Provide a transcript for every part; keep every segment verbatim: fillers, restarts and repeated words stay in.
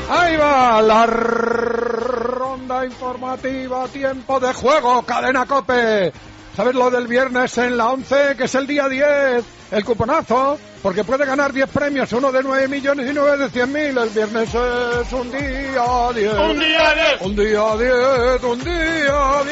Ahí va la ronda informativa, tiempo de juego, Cadena COPE. ¿Sabes lo del viernes en la once, que es el día diez? El cuponazo, porque puede ganar diez premios, uno de nueve millones y nueve de cien mil. El viernes es un día diez. Un día diez. Un día diez, un día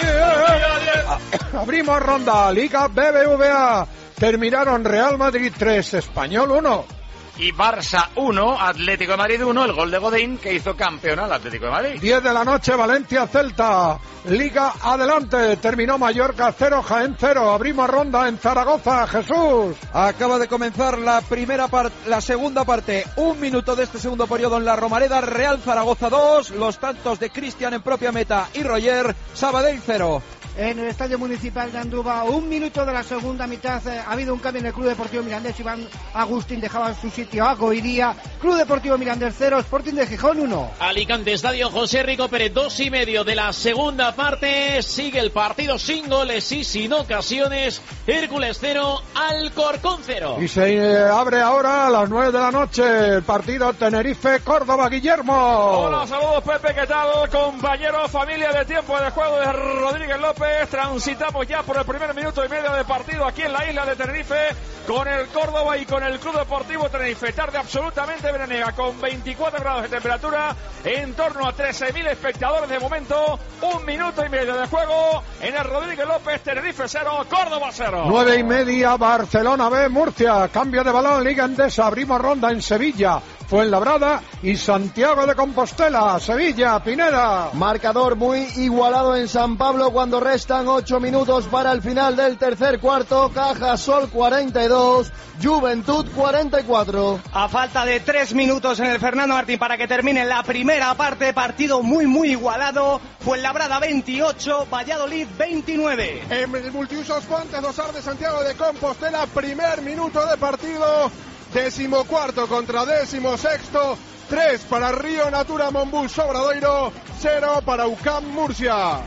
diez. Abrimos ronda, Liga B B V A. Terminaron Real Madrid tres, Español uno. Y Barça uno, Atlético de Madrid uno, el gol de Godín que hizo campeón al Atlético de Madrid. diez de la noche, Valencia-Celta. Liga adelante, terminó Mallorca cero, Jaén cero. Abrimos ronda en Zaragoza, Jesús. Acaba de comenzar la primera parte, la segunda parte. Un minuto de este segundo periodo en la Romareda. Real Zaragoza dos, los tantos de Cristian en propia meta y Roger. Sabadell cero. En el Estadio Municipal de Andúba, un minuto de la segunda mitad, eh, ha habido un cambio en el Club Deportivo Mirandés. Iván Agustín dejaba su sitio a Goiría. Club Deportivo Mirandés cero, Sporting de Gijón uno. Alicante, Estadio José Rico Pérez, dos y medio de la segunda parte. Sigue el partido sin goles y sin ocasiones. Hércules cero, Alcorcón cero. Y se eh, abre ahora a las nueve de la noche el partido Tenerife-Córdoba. Guillermo. Hola, saludos Pepe, ¿qué tal? Compañeros, familia de tiempo de juego de Rodríguez López. Transitamos ya por el primer minuto y medio de partido aquí en la isla de Tenerife con el Córdoba y con el Club Deportivo Tenerife. Tarde absolutamente veraniega con veinticuatro grados de temperatura, en torno a trece mil espectadores de momento. Un minuto y medio de juego en el Rodríguez López. Tenerife cero, Córdoba cero. Nueve y media, Barcelona B, Murcia. Cambio de balón, Liga Endesa. Abrimos ronda en Sevilla, Fuenlabrada y Santiago de Compostela. Sevilla, Pineda. Marcador muy igualado en San Pablo cuando restan ocho minutos para el final del tercer cuarto. Cajasol cuarenta y dos, Juventud cuarenta y cuatro. A falta de tres minutos en el Fernando Martín para que termine la primera parte, partido muy muy igualado. Fuenlabrada veintiocho, Valladolid veintinueve. En el multiusos Pontes Dosar de Santiago de Compostela, primer minuto de partido. Decimocuarto contra decimosexto. Tres para Río Natura Monbus Obradoiro, cero para U C A M Murcia.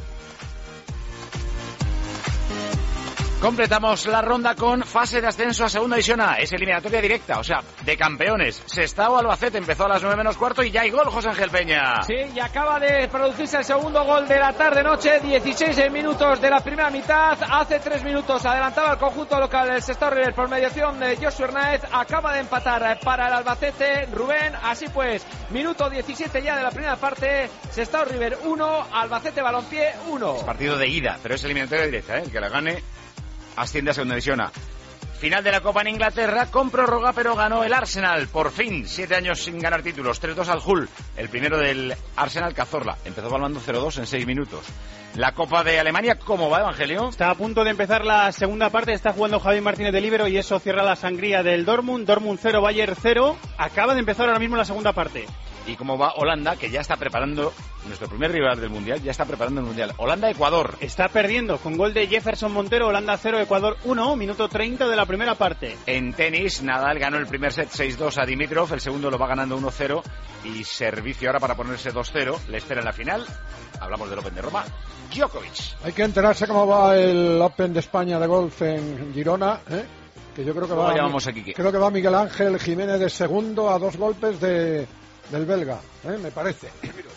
Completamos la ronda con fase de ascenso a segunda división A. Es eliminatoria directa, o sea, de campeones. Sestao Albacete empezó a las nueve menos cuarto y ya hay gol, José Ángel Peña. Sí, y acaba de producirse el segundo gol de la tarde-noche. dieciséis minutos de la primera mitad. Hace tres minutos adelantaba el conjunto local el Sestao River por mediación de Josué Hernández. Acaba de empatar para el Albacete Rubén. Así pues, minuto diecisiete ya de la primera parte. Sestao River uno, Albacete Balompié uno. Es partido de ida, pero es eliminatoria directa, ¿eh? El que la gane asciende a segunda división A. Final de la Copa en Inglaterra, con prórroga, pero ganó el Arsenal, por fin, siete años sin ganar títulos, tres dos al Hull, el primero del Arsenal Cazorla, empezó ganando cero dos en seis minutos. La Copa de Alemania, ¿cómo va, Evangelio? Está a punto de empezar la segunda parte, está jugando Javier Martínez de líbero y eso cierra la sangría del Dortmund, Dortmund cero, Bayern cero, acaba de empezar ahora mismo la segunda parte. Y cómo va Holanda, que ya está preparando, nuestro primer rival del Mundial, ya está preparando el Mundial. Holanda-Ecuador. Está perdiendo con gol de Jefferson Montero, Holanda cero, Ecuador uno, minuto treinta de la primera parte. En tenis, Nadal ganó el primer set seis dos a Dimitrov, el segundo lo va ganando uno cero y servicio ahora para ponerse dos cero. Le espera en la final, hablamos del Open de Roma, Djokovic. Hay que enterarse cómo va el Open de España de golf en Girona, ¿eh? Que yo creo que va, llamamos aquí, creo que va Miguel Ángel Jiménez de segundo a dos golpes de del belga, ¿eh? Me parece.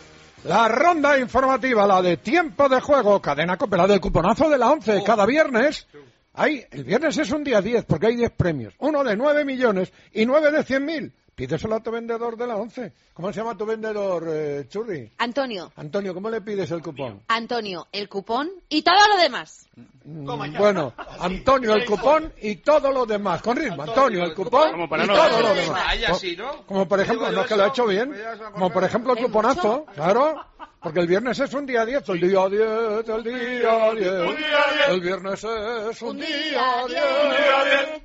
La ronda informativa, la de tiempo de juego, Cadena COPE, la del cuponazo de la once, cada viernes. Hay, el viernes es un día diez, porque hay diez premios. Uno de nueve millones y nueve de cien mil. Pídeselo a tu vendedor de la once. ¿Cómo se llama tu vendedor, eh, Churri? Antonio. Antonio, ¿cómo le pides el cupón? Antonio, el cupón y todo lo demás. Mm, bueno, Antonio, el cupón y todo lo demás. Con ritmo, Antonio, el cupón como para y no todo lo demás. Así, ¿no? Como por ejemplo, no es que lo ha hecho bien, como por ejemplo el cuponazo, claro. Porque el viernes es un día diez, el día diez, el día diez. El viernes es un día diez.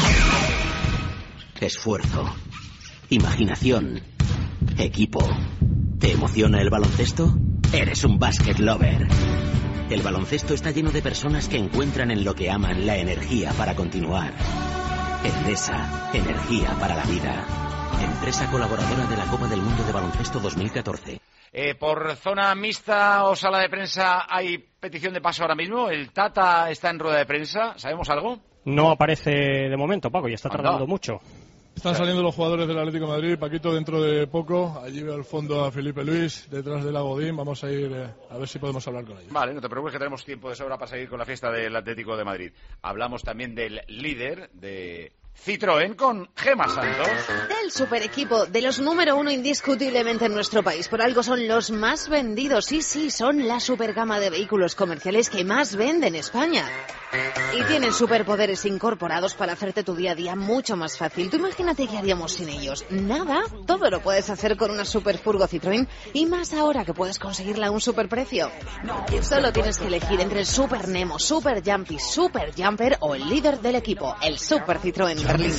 Esfuerzo, imaginación, equipo. ¿Te emociona el baloncesto? Eres un basket lover. El baloncesto está lleno de personas que encuentran en lo que aman la energía para continuar. Endesa, energía para la vida. Empresa colaboradora de la Copa del Mundo de Baloncesto dos mil catorce. Eh, por zona mixta o sala de prensa hay petición de paso ahora mismo. El Tata está en rueda de prensa. ¿Sabemos algo? No aparece de momento, Paco, y está tardando mucho. Están saliendo los jugadores del Atlético de Madrid. Paquito, dentro de poco. Allí veo al fondo a Felipe Luis, detrás de la Godín. Vamos a ir eh, a ver si podemos hablar con ellos. Vale, no te preocupes que tenemos tiempo de sobra para seguir con la fiesta del Atlético de Madrid. Hablamos también del líder de Citroën con Gemma Santos. Del super equipo, de los número uno indiscutiblemente en nuestro país. Por algo son los más vendidos. Sí, sí, son la super gama de vehículos comerciales que más vende en España. Y tienen superpoderes incorporados para hacerte tu día a día mucho más fácil. Tú imagínate qué haríamos sin ellos. Nada, todo lo puedes hacer con una super furgo Citroën. Y más ahora que puedes conseguirla a un superprecio. Solo tienes que elegir entre el Super Nemo, Super Jumpy, Super Jumper o el líder del equipo, el Super Citroën Berlín.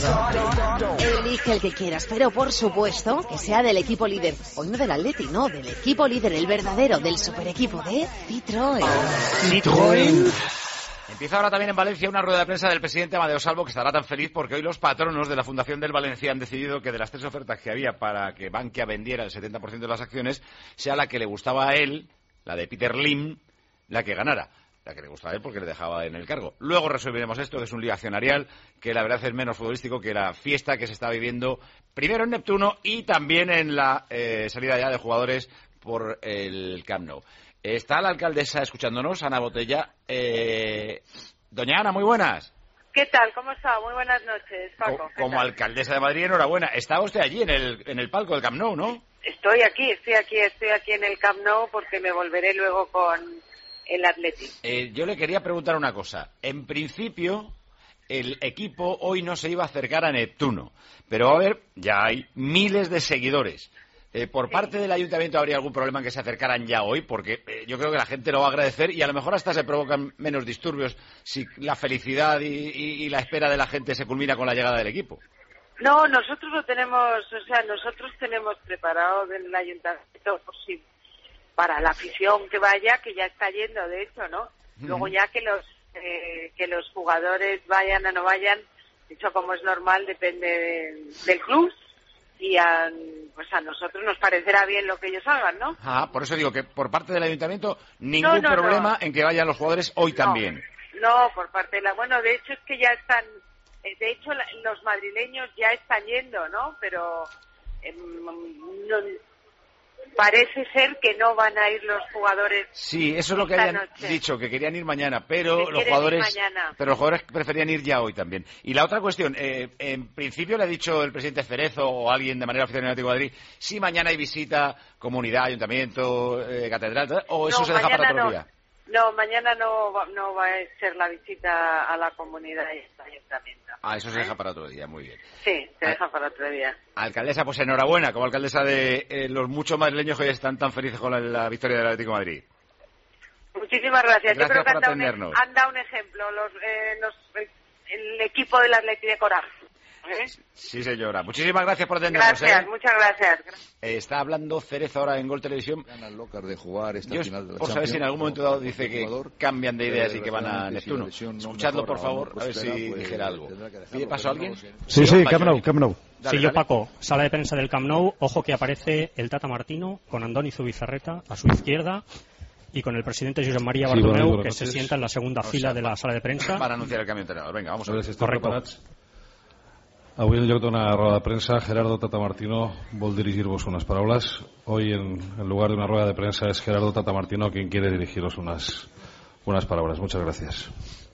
Elige el que quieras, pero por supuesto que sea del equipo líder. Hoy no del Atleti, no, del equipo líder, el verdadero, del super equipo de Citroën. Citroën. Empieza ahora también en Valencia una rueda de prensa del presidente Amadeo Salvo, que estará tan feliz porque hoy los patronos de la Fundación del Valencia han decidido que de las tres ofertas que había para que Bankia vendiera el setenta por ciento de las acciones, sea la que le gustaba a él, la de Peter Lim, la que ganara. La que le gustaba a él porque le dejaba en el cargo. Luego resolveremos esto, que es un lío accionarial, que la verdad es menos futbolístico que la fiesta que se está viviendo primero en Neptuno y también en la eh, salida ya de jugadores por el Camp Nou. Está la alcaldesa escuchándonos, Ana Botella. Eh, doña Ana, muy buenas. ¿Qué tal? ¿Cómo está? Muy buenas noches, Paco. Co como alcaldesa de Madrid, enhorabuena. Estaba usted allí en el, en el palco del Camp Nou, ¿no? Estoy aquí, estoy aquí, estoy aquí en el Camp Nou porque me volveré luego con el Atleti. Eh, yo le quería preguntar una cosa. En principio, el equipo hoy no se iba a acercar a Neptuno, pero a ver, ya hay miles de seguidores. Eh, ¿Por sí. parte del ayuntamiento habría algún problema en que se acercaran ya hoy? Porque eh, yo creo que la gente lo va a agradecer y a lo mejor hasta se provocan menos disturbios si la felicidad y, y, y la espera de la gente se culmina con la llegada del equipo. No, nosotros lo tenemos, o sea, nosotros tenemos preparado en el ayuntamiento por si, para la afición que vaya, que ya está yendo, de hecho, ¿no? Mm. Luego ya que los eh, que los jugadores vayan o no vayan, de hecho, como es normal, depende de, del club. Y a, pues a nosotros nos parecerá bien lo que ellos hagan, ¿no? Ah, por eso digo que por parte del ayuntamiento ningún no, no, problema no. en que vayan los jugadores hoy no, también. No, por parte de la... Bueno, de hecho es que ya están... De hecho los madrileños ya están yendo, ¿no? Pero eh, no, parece ser que no van a ir los jugadores. Sí, eso es lo que habían noche. dicho, que querían ir mañana, pero que los jugadores mañana. pero los jugadores preferían ir ya hoy también. Y la otra cuestión, eh, en principio le ha dicho el presidente Cerezo o alguien de manera oficial en el Atlético de Madrid, si mañana hay visita, comunidad, ayuntamiento, eh, catedral, o eso no, se deja para otro no. día. No, mañana no va, no va a ser la visita a la comunidad y al ayuntamiento. Ah, eso se deja para otro día, muy bien. Sí, se deja para otro día. Alcaldesa, pues enhorabuena, como alcaldesa de eh, los muchos madrileños que hoy están tan felices con la, la victoria del Atlético de Madrid. Muchísimas gracias. Gracias Yo creo que por han dado, un, han dado un ejemplo los, eh, los, el equipo del Atlético de Coraje. ¿Eh? Sí, señora. Muchísimas gracias por atendernos. Gracias, ¿eh? muchas gracias. Eh, está hablando Cerezo ahora en Gol Televisión. Ganas locas de jugar esta Yo, final de la por saber si en algún momento dado dice que cambian de ideas y que van a Neptuno. Escuchadlo, por favor, a ver si dijera algo. ¿Pide paso a alguien? Sí, sí, Camp Nou, Camp Nou. Sí, yo, Paco, sala de prensa del Camp Nou. Ojo que aparece el Tata Martino con Andoni Zubizarreta a su izquierda y con el presidente Josep María Bartomeu, sí, bueno, que se sienta en la segunda o sea, fila de la sala de prensa. Para anunciar el cambio de entrenador. Venga, vamos a ver si está correcto. Avui en lloc d'una roda de premsa, Gerardo Tata Martino vol dirigir-vos unas palabras. Hoy, en, en lugar de una rueda de prensa, es Gerardo Tata Martino quien quiere dirigiros unas, unas palabras. Muchas gracias.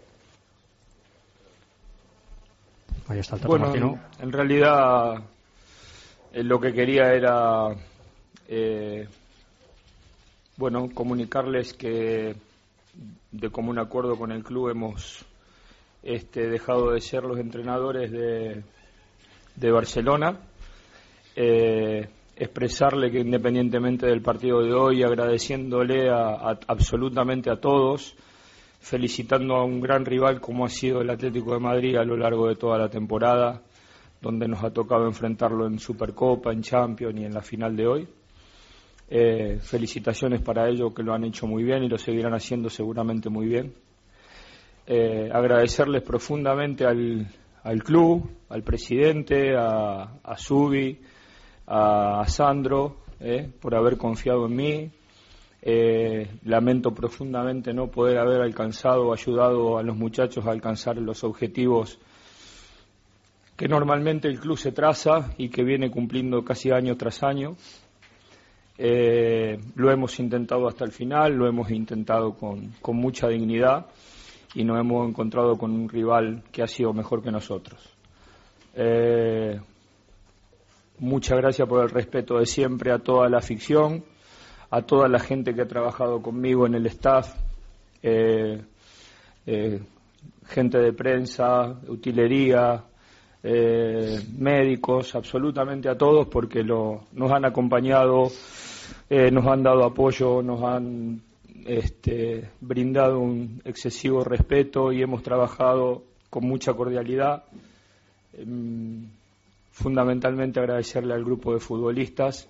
Ahí está el Tata bueno, Martino. En, en realidad, eh, lo que quería era, eh, bueno, comunicarles que de común acuerdo con el club hemos este, dejado de ser los entrenadores de de Barcelona, eh, expresarle que independientemente del partido de hoy, agradeciéndole a, a, absolutamente a todos, felicitando a un gran rival como ha sido el Atlético de Madrid a lo largo de toda la temporada, donde nos ha tocado enfrentarlo en Supercopa, en Champions y en la final de hoy. Eh, felicitaciones para ellos, que lo han hecho muy bien y lo seguirán haciendo seguramente muy bien. Eh, agradecerles profundamente al al club, al presidente, a, a Subi, a, a Sandro, eh, por haber confiado en mí. Eh, lamento profundamente no poder haber alcanzado o ayudado a los muchachos a alcanzar los objetivos que normalmente el club se traza y que viene cumpliendo casi año tras año. Eh, lo hemos intentado hasta el final, lo hemos intentado con, con mucha dignidad y nos hemos encontrado con un rival que ha sido mejor que nosotros. Eh, muchas gracias por el respeto de siempre a toda la afición, a toda la gente que ha trabajado conmigo en el staff, eh, eh, gente de prensa, de utilería, eh, médicos, absolutamente a todos, porque lo, nos han acompañado, eh, nos han dado apoyo, nos han este, brindado un excesivo respeto y hemos trabajado con mucha cordialidad. Eh, fundamentalmente agradecerle al grupo de futbolistas.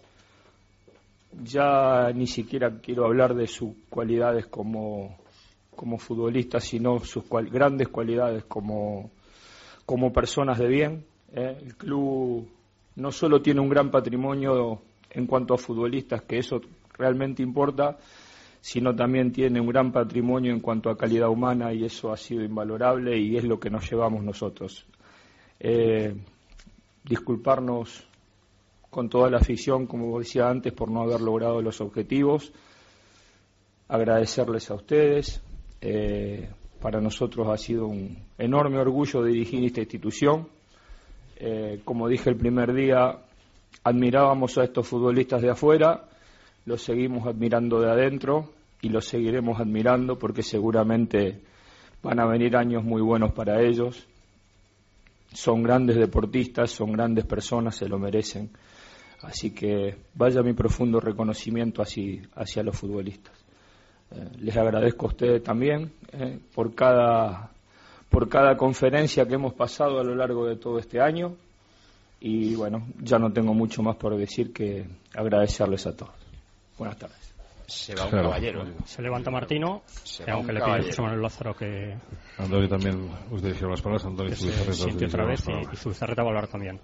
Ya ni siquiera quiero hablar de sus cualidades como, como futbolistas, sino sus cual, grandes cualidades como, como personas de bien. ¿eh? El club no solo tiene un gran patrimonio en cuanto a futbolistas, que eso realmente importa, sino también tiene un gran patrimonio en cuanto a calidad humana, y eso ha sido invalorable y es lo que nos llevamos nosotros. Eh, disculparnos con toda la afición, como decía antes, por no haber logrado los objetivos, agradecerles a ustedes. Eh, para nosotros ha sido un enorme orgullo dirigir esta institución. Eh, como dije el primer día, admirábamos a estos futbolistas de afuera, los seguimos admirando de adentro y los seguiremos admirando porque seguramente van a venir años muy buenos para ellos. Son grandes deportistas, son grandes personas, se lo merecen. Así que vaya mi profundo reconocimiento hacia, hacia los futbolistas. Eh, les agradezco a ustedes también eh, por cada, por cada conferencia que hemos pasado a lo largo de todo este año. Y bueno, ya no tengo mucho más por decir que agradecerles a todos. Buenas tardes. Se va un caballero. Se levanta Martino, Se que va aunque un le pide caballero. José Manuel Lázaro que, Antonio también os dirigió las palabras. Antonio que se Zubizarreta os siente dirigió otra las vez y, palabras. y Zubizarreta va a hablar también.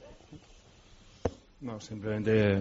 No, simplemente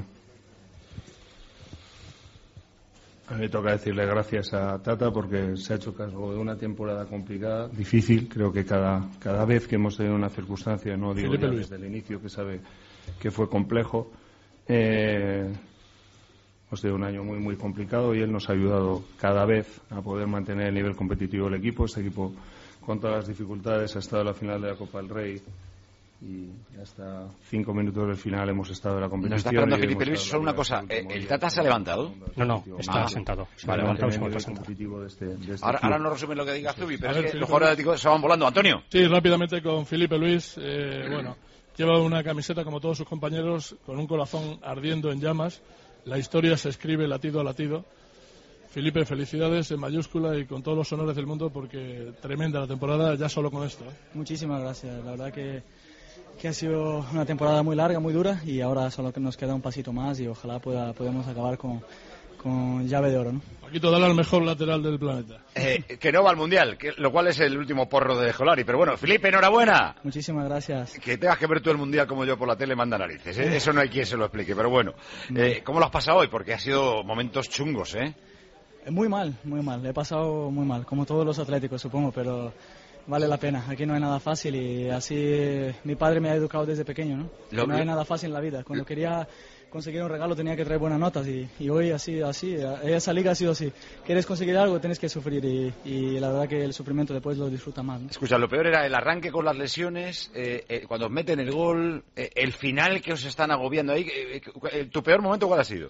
a mí me toca decirle gracias a Tata porque se ha hecho cargo de una temporada complicada, difícil. Creo que cada, cada vez que hemos tenido una circunstancia, no digo Felipe ya Luis. desde el inicio, que sabe que fue complejo, eh, hemos tenido un año muy muy complicado y él nos ha ayudado cada vez a poder mantener el nivel competitivo del equipo. Este equipo, con todas las dificultades, ha estado en la final de la Copa del Rey y hasta cinco minutos del final hemos estado en la competición. Nos está esperando y Felipe hemos Luis, estado solo una en cosa. el eh, último ¿El día. Tata se ha levantado? No, no, está Ah, sentado. Se vale, levanta un vale. segundo, está sentado. competitivo de este, de este Ahora, club. ahora no resumen lo que diga Zubi, pero A es ver, que Felipe los jugadores atléticos se van volando. Antonio. Sí, rápidamente con Felipe Luis. Eh, bueno, lleva una camiseta como todos sus compañeros, con un corazón ardiendo en llamas. La historia se escribe latido a latido. Felipe, felicidades en mayúscula y con todos los honores del mundo porque tremenda la temporada ya solo con esto. ¿eh? Muchísimas gracias. La verdad que, que ha sido una temporada muy larga, muy dura y ahora solo que nos queda un pasito más y ojalá pueda, podamos acabar con, con llave de oro, ¿no? Paquito, dale al mejor lateral del planeta. Eh, que no va al Mundial, que, lo cual es el último porro de Jolari. Pero bueno, Felipe, enhorabuena. Muchísimas gracias. Que tengas que ver todo el Mundial como yo por la tele manda narices. ¿eh? Eso no hay quien se lo explique. Pero bueno, eh, ¿cómo lo has pasado hoy? Porque ha sido momentos chungos, ¿eh? Muy mal, muy mal. He pasado muy mal, como todos los atléticos, supongo, pero vale la pena. Aquí no hay nada fácil y así eh, mi padre me ha educado desde pequeño, ¿no? Lo- Que no hay nada fácil en la vida. Cuando quería conseguir un regalo tenía que traer buenas notas y, y hoy así, así, eh, esa liga ha sido así. Quieres conseguir algo, tienes que sufrir y, y la verdad que el sufrimiento después lo disfruta más, ¿no? Escucha, lo peor era el arranque con las lesiones, eh, eh, cuando os meten el gol, eh, el final que os están agobiando ahí. eh, eh, ¿Tu peor momento cuál ha sido?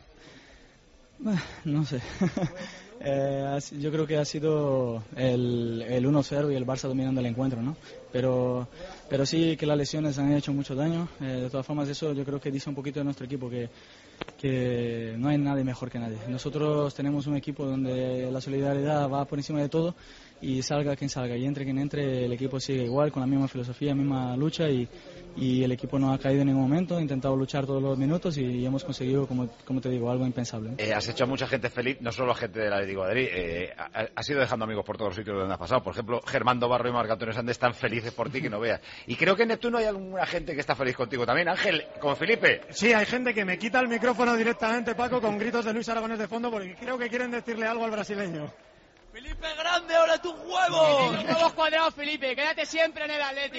No sé. Eh, ha si- yo creo que ha sido el, el uno cero y el Barça dominando el encuentro, ¿no? Pero, pero sí que las lesiones han hecho mucho daño. Eh, de todas formas, eso yo creo que dice un poquito de nuestro equipo, que, que no hay nadie mejor que nadie. Nosotros tenemos un equipo donde la solidaridad va por encima de todo y salga quien salga y entre quien entre, el equipo sigue igual, con la misma filosofía, misma lucha y, y el equipo no ha caído en ningún momento, ha intentado luchar todos los minutos y hemos conseguido, como, como te digo, algo impensable, ¿no? Eh, has hecho a mucha gente feliz, no solo a gente del Atlético de Madrid. Eh, ha- has ido dejando amigos por todos los sitios donde has pasado. Por ejemplo, Germán Barro y Marc Antonio Sández están felices por ti que no veas. Y creo que en Neptuno hay alguna gente que está feliz contigo también. Ángel, como Felipe. Sí, hay gente que me quita el micrófono directamente, Paco, con gritos de Luis Aragonés de fondo, porque creo que quieren decirle algo al brasileño. Felipe grande, ahora tus huevos. Tienes huevos cuadrados, Felipe, quédate siempre en el Atleti.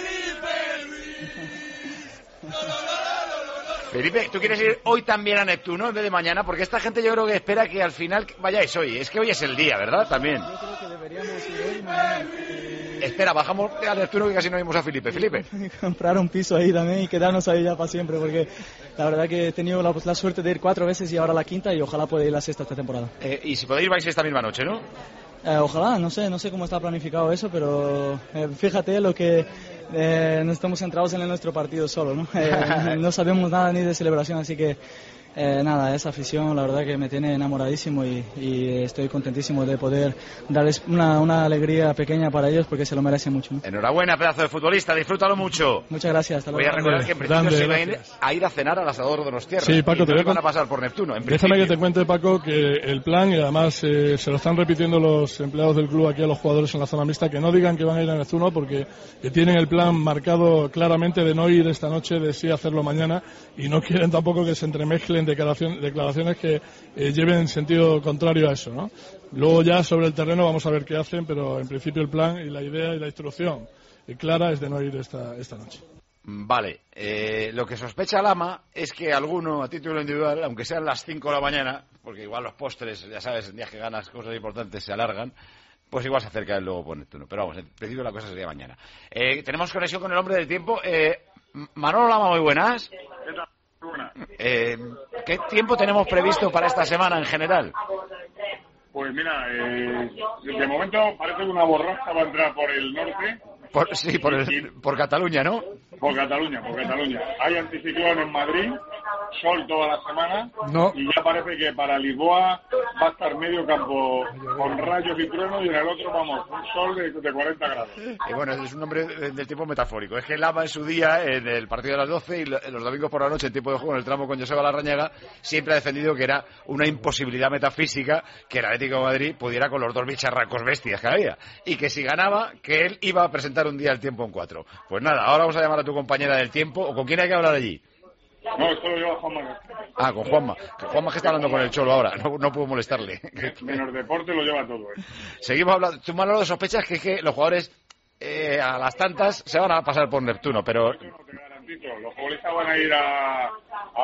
Felipe, ¿tú quieres ir hoy también a Neptuno en vez de mañana? Porque esta gente yo creo que espera que al final vayáis hoy. Es que hoy es el día, ¿verdad? También. Yo creo que deberíamos ir hoy mañana. Espera, bajamos a Neptuno que casi no vimos a Felipe. Felipe. Comprar un piso ahí también y quedarnos ahí ya para siempre, porque la verdad que he tenido la, la suerte de ir cuatro veces y ahora la quinta, y ojalá pueda ir la sexta esta temporada. Eh, y si podéis vais esta misma noche, ¿no? Eh, ojalá, no sé, no sé cómo está planificado eso, pero eh, fíjate lo que eh, no estamos centrados en nuestro partido solo, ¿no? Eh, no sabemos nada ni de celebración, así que eh, nada, esa afición la verdad que me tiene enamoradísimo y, y estoy contentísimo de poder darles una, una alegría pequeña para ellos porque se lo merecen mucho, ¿no? Enhorabuena, pedazo de futbolista, disfrútalo mucho. Muchas gracias, hasta luego. Voy a recordar que en principio Grande, se van a ir, gracias. a ir a cenar al asador de los tierras. Sí, Paco, y te no voy a van con- a pasar por Neptuno, en Déjame principio. que te cuente, Paco, que el plan, y además eh, se lo están repitiendo los empleados del club aquí a los jugadores en la zona mixta, que no digan que van a ir a Neptuno porque que tienen el plan marcado claramente de no ir esta noche, de sí hacerlo mañana, y no quieren tampoco que se entremezclen declaración- declaraciones que eh, lleven en sentido contrario a eso, ¿no? Luego ya sobre el terreno vamos a ver qué hacen, pero en principio el plan y la idea y la instrucción eh, clara es de no ir esta, esta noche. Vale, eh, lo que sospecha Lama es que alguno a título individual, aunque sean las cinco de la mañana, porque igual los postres, ya sabes, en días que ganas cosas importantes se alargan, pues igual se acerca el luego por Neptuno. Pero vamos, en principio la cosa sería mañana. Eh, tenemos conexión con el hombre del tiempo. Eh, Manolo Lama, muy buenas. Eh, ¿Qué tiempo tenemos previsto para esta semana en general? Pues mira, eh, de momento parece que una borrasca va a entrar por el norte. Por, sí, por, el, por Cataluña, ¿no? Por Cataluña, por Cataluña. Hay anticiclón en Madrid, sol toda la semana. No. Y ya parece que para Lisboa va a estar medio campo con rayos y truenos, y en el otro, vamos, un sol de, de cuarenta grados. Y bueno, es un nombre del tipo metafórico. Es que Lama en su día, en el partido de las doce y los domingos por la noche, en tiempo de juego, en el tramo con Joseba Larrañaga, siempre ha defendido que era una imposibilidad metafísica que el Atlético de Madrid pudiera con los dos bicharracos bestias que había. Y que si ganaba, que él iba a presentar un día el tiempo en cuatro. Pues nada, ahora vamos a llamar a tu compañera del tiempo. ¿O con quién hay que hablar allí? No, esto lo lleva Juanma. Ah, con Juanma. Que Juanma que está hablando con el Cholo ahora. No, no puedo molestarle. Menos deporte lo lleva todo, ¿eh? Seguimos hablando. Tú, Manolo, sospechas que, es que los jugadores eh, a las tantas se van a pasar por Neptuno, pero... Los futbolistas van a ir a, a,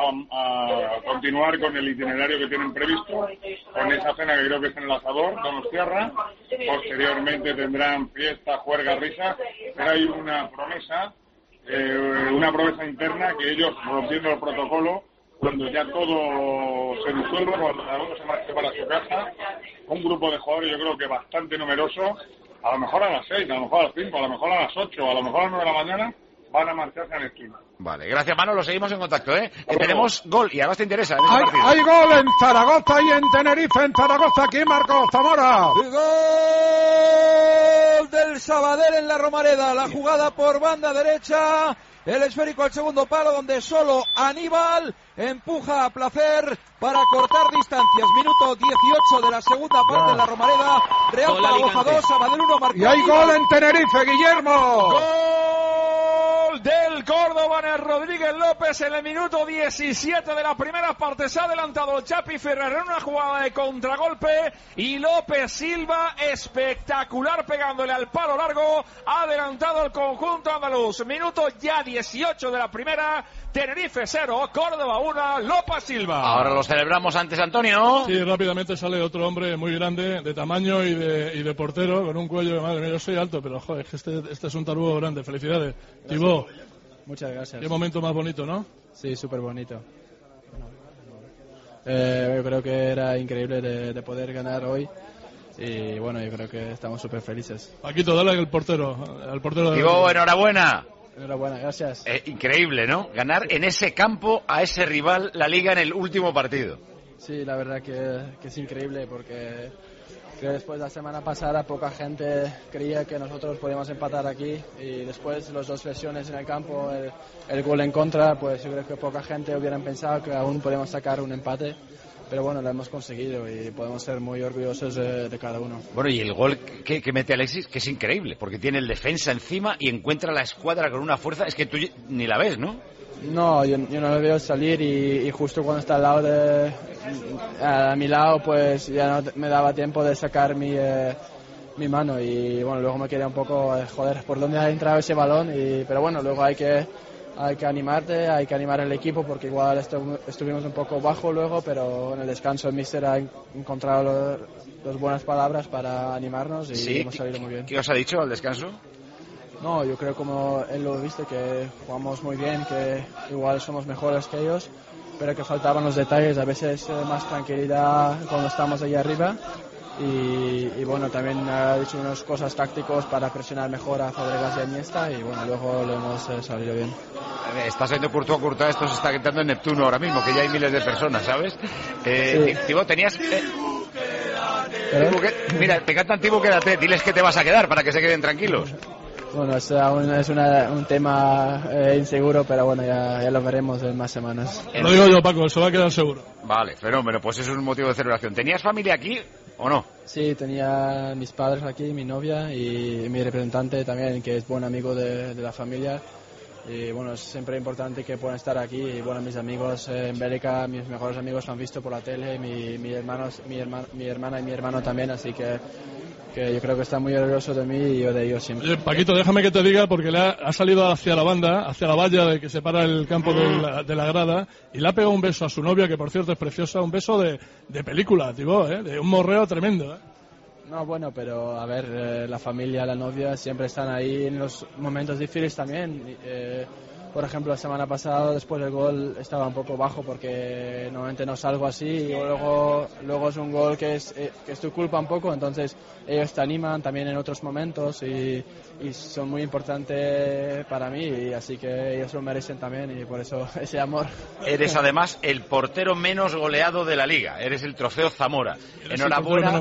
a continuar con el itinerario que tienen previsto, con esa cena que creo que es en el asador, Donostierra. Posteriormente tendrán fiesta, juerga, risa, pero hay una promesa, eh, una promesa interna que ellos, rompiendo el protocolo, cuando ya todo se disuelva, cuando cada uno se marche para su casa, un grupo de jugadores yo creo que bastante numeroso, a lo mejor a las seis, a lo mejor a las cinco, a lo mejor a las ocho, a lo mejor a las nueve de la mañana, van a marcharse a Neptuno. Vale, gracias, Manolo. Seguimos en contacto, ¿eh? Que tenemos gol y además te interesa en este Hay, partido. hay gol en Zaragoza y en Tenerife. En Zaragoza, ¿quién marcó? Zamora. Gol del Sabadell en la Romareda. La jugada por banda derecha. El esférico al segundo palo, donde solo Aníbal empuja a placer para cortar distancias. Minuto dieciocho de la segunda parte en la Romareda. Real Gol Zaragoza Alicante. dos, Sabadell uno. Marcó Y hay Aníbal. gol en Tenerife, Guillermo. Gol del Córdoba en el Rodríguez López en el minuto diecisiete de la primera parte. Se ha adelantado Chapi Ferrer en una jugada de contragolpe y López Silva espectacular pegándole al palo largo. Ha adelantado el conjunto andaluz. Minuto ya dieciocho de la primera. Tenerife cero, Córdoba uno, López Silva. Ahora lo celebramos antes, Antonio. Sí, rápidamente sale otro hombre muy grande, de tamaño y de, y de portero, con un cuello, madre mía, yo soy alto, pero joder, este, este es un tarugo grande. Felicidades. Thibaut, Muchas gracias. qué momento más bonito, ¿no? Sí, súper bonito. Eh, yo creo que era increíble de, de poder ganar hoy y bueno, yo creo que estamos súper felices. Paquito, dale al portero, al portero de... Thibaut, enhorabuena. Enhorabuena, gracias. Eh, increíble, ¿no? Ganar en ese campo a ese rival la Liga en el último partido. Sí, la verdad que, que es increíble porque que después de la semana pasada poca gente creía que nosotros podíamos empatar aquí y después las dos lesiones en el campo, el, el gol en contra, pues yo creo que poca gente hubieran pensado que aún podíamos sacar un empate. Pero bueno, lo hemos conseguido y podemos ser muy orgullosos de, de cada uno. Bueno, y el gol que, que mete Alexis, que es increíble, porque tiene el defensa encima y encuentra la escuadra con una fuerza, es que tú ni la ves, ¿no? No, yo, yo no lo veo salir y, y justo cuando está al lado de, a mi lado, pues ya no me daba tiempo de sacar mi, eh, mi mano y bueno, luego me quedé un poco, eh, joder, por dónde ha entrado ese balón, y, pero bueno, luego hay que, hay que animarte, hay que animar al equipo porque igual estu, estuvimos un poco bajo luego, pero en el descanso el míster ha encontrado las buenas palabras para animarnos y sí, hemos salido muy bien. ¿Qué os ha dicho al descanso? No, yo creo como él lo viste, que jugamos muy bien, que igual somos mejores que ellos, pero que faltaban los detalles, a veces eh, más tranquilidad cuando estamos ahí arriba. Y, y bueno, también ha dicho unas cosas tácticos para presionar mejor a Fabregas y a Iniesta, y bueno, luego lo hemos eh, salido bien. Está saliendo Courtois, Courtois, esto se está gritando en Neptuno ahora mismo, que ya hay miles de personas, ¿sabes? Eh, sí. Tibo, tenías... Eh... Tibo, que... Mira, te cantan Tibo, quédate, diles que te vas a quedar para que se queden tranquilos. Bueno, es, aún es una, un tema eh, inseguro, pero bueno, ya, ya lo veremos en más semanas. Lo digo yo, Paco, se va a quedar seguro. Vale, fenómeno, pues eso es un motivo de celebración. ¿Tenías familia aquí o no? Sí, tenía mis padres aquí, mi novia y mi representante también, que es buen amigo de, de la familia. Y bueno, es siempre importante que puedan estar aquí. Y bueno, mis amigos eh, en Bélgica, mis mejores amigos lo han visto por la tele, mi, mi, hermanos, mi, herma, mi hermana y mi hermano también, así que... que yo creo que está muy orgulloso de mí y yo de ellos siempre. Oye, Paquito, déjame que te diga, porque le ha, ha salido hacia la banda, hacia la valla de que separa el campo de la, de la grada, y le ha pegado un beso a su novia, que por cierto es preciosa, un beso de, de película, digo, ¿eh? De un morreo tremendo, ¿eh? No, bueno, pero a ver, eh, la familia, la novia siempre están ahí en los momentos difíciles también. Eh, por ejemplo, la semana pasada, después del gol, estaba un poco bajo porque normalmente no salgo así y luego, luego es un gol que es, eh, que es tu culpa un poco, entonces ellos te animan también en otros momentos y, y son muy importantes para mí, y así que ellos lo merecen también y por eso ese amor. Eres además el portero menos goleado de la liga, eres el trofeo Zamora. Enhorabuena.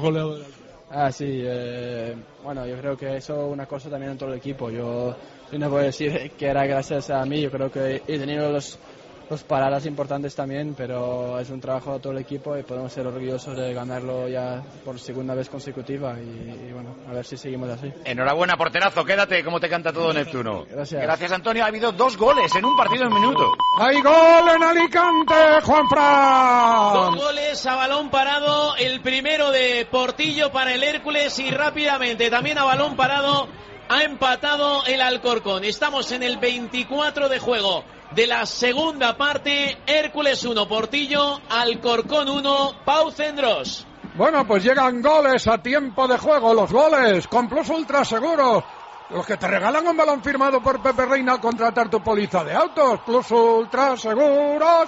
Ah, sí, eh, bueno, yo creo que eso es una cosa también en todo el equipo. Yo, yo no voy a decir que era gracias a mí, yo creo que he tenido los, los paradas importantes también, pero es un trabajo de todo el equipo y podemos ser orgullosos de ganarlo ya por segunda vez consecutiva y, y bueno, a ver si seguimos así. Enhorabuena, porterazo, quédate, como te canta todo Neptuno. Gracias. Gracias, Antonio, ha habido dos goles en un partido de un minuto. ¡Hay gol en Alicante, Juanfran! Dos goles a balón parado, el primero de Portillo para el Hércules y rápidamente también a balón parado ha empatado el Alcorcón. Estamos en el veinticuatro de juego de la segunda parte. Hércules uno, Portillo, Alcorcón uno, Pau Cendros. Bueno, pues llegan goles a tiempo de juego, los goles con Plus Ultra Seguros, los que te regalan un balón firmado por Pepe Reina al contratar tu póliza de autos. Plus Ultra Seguros.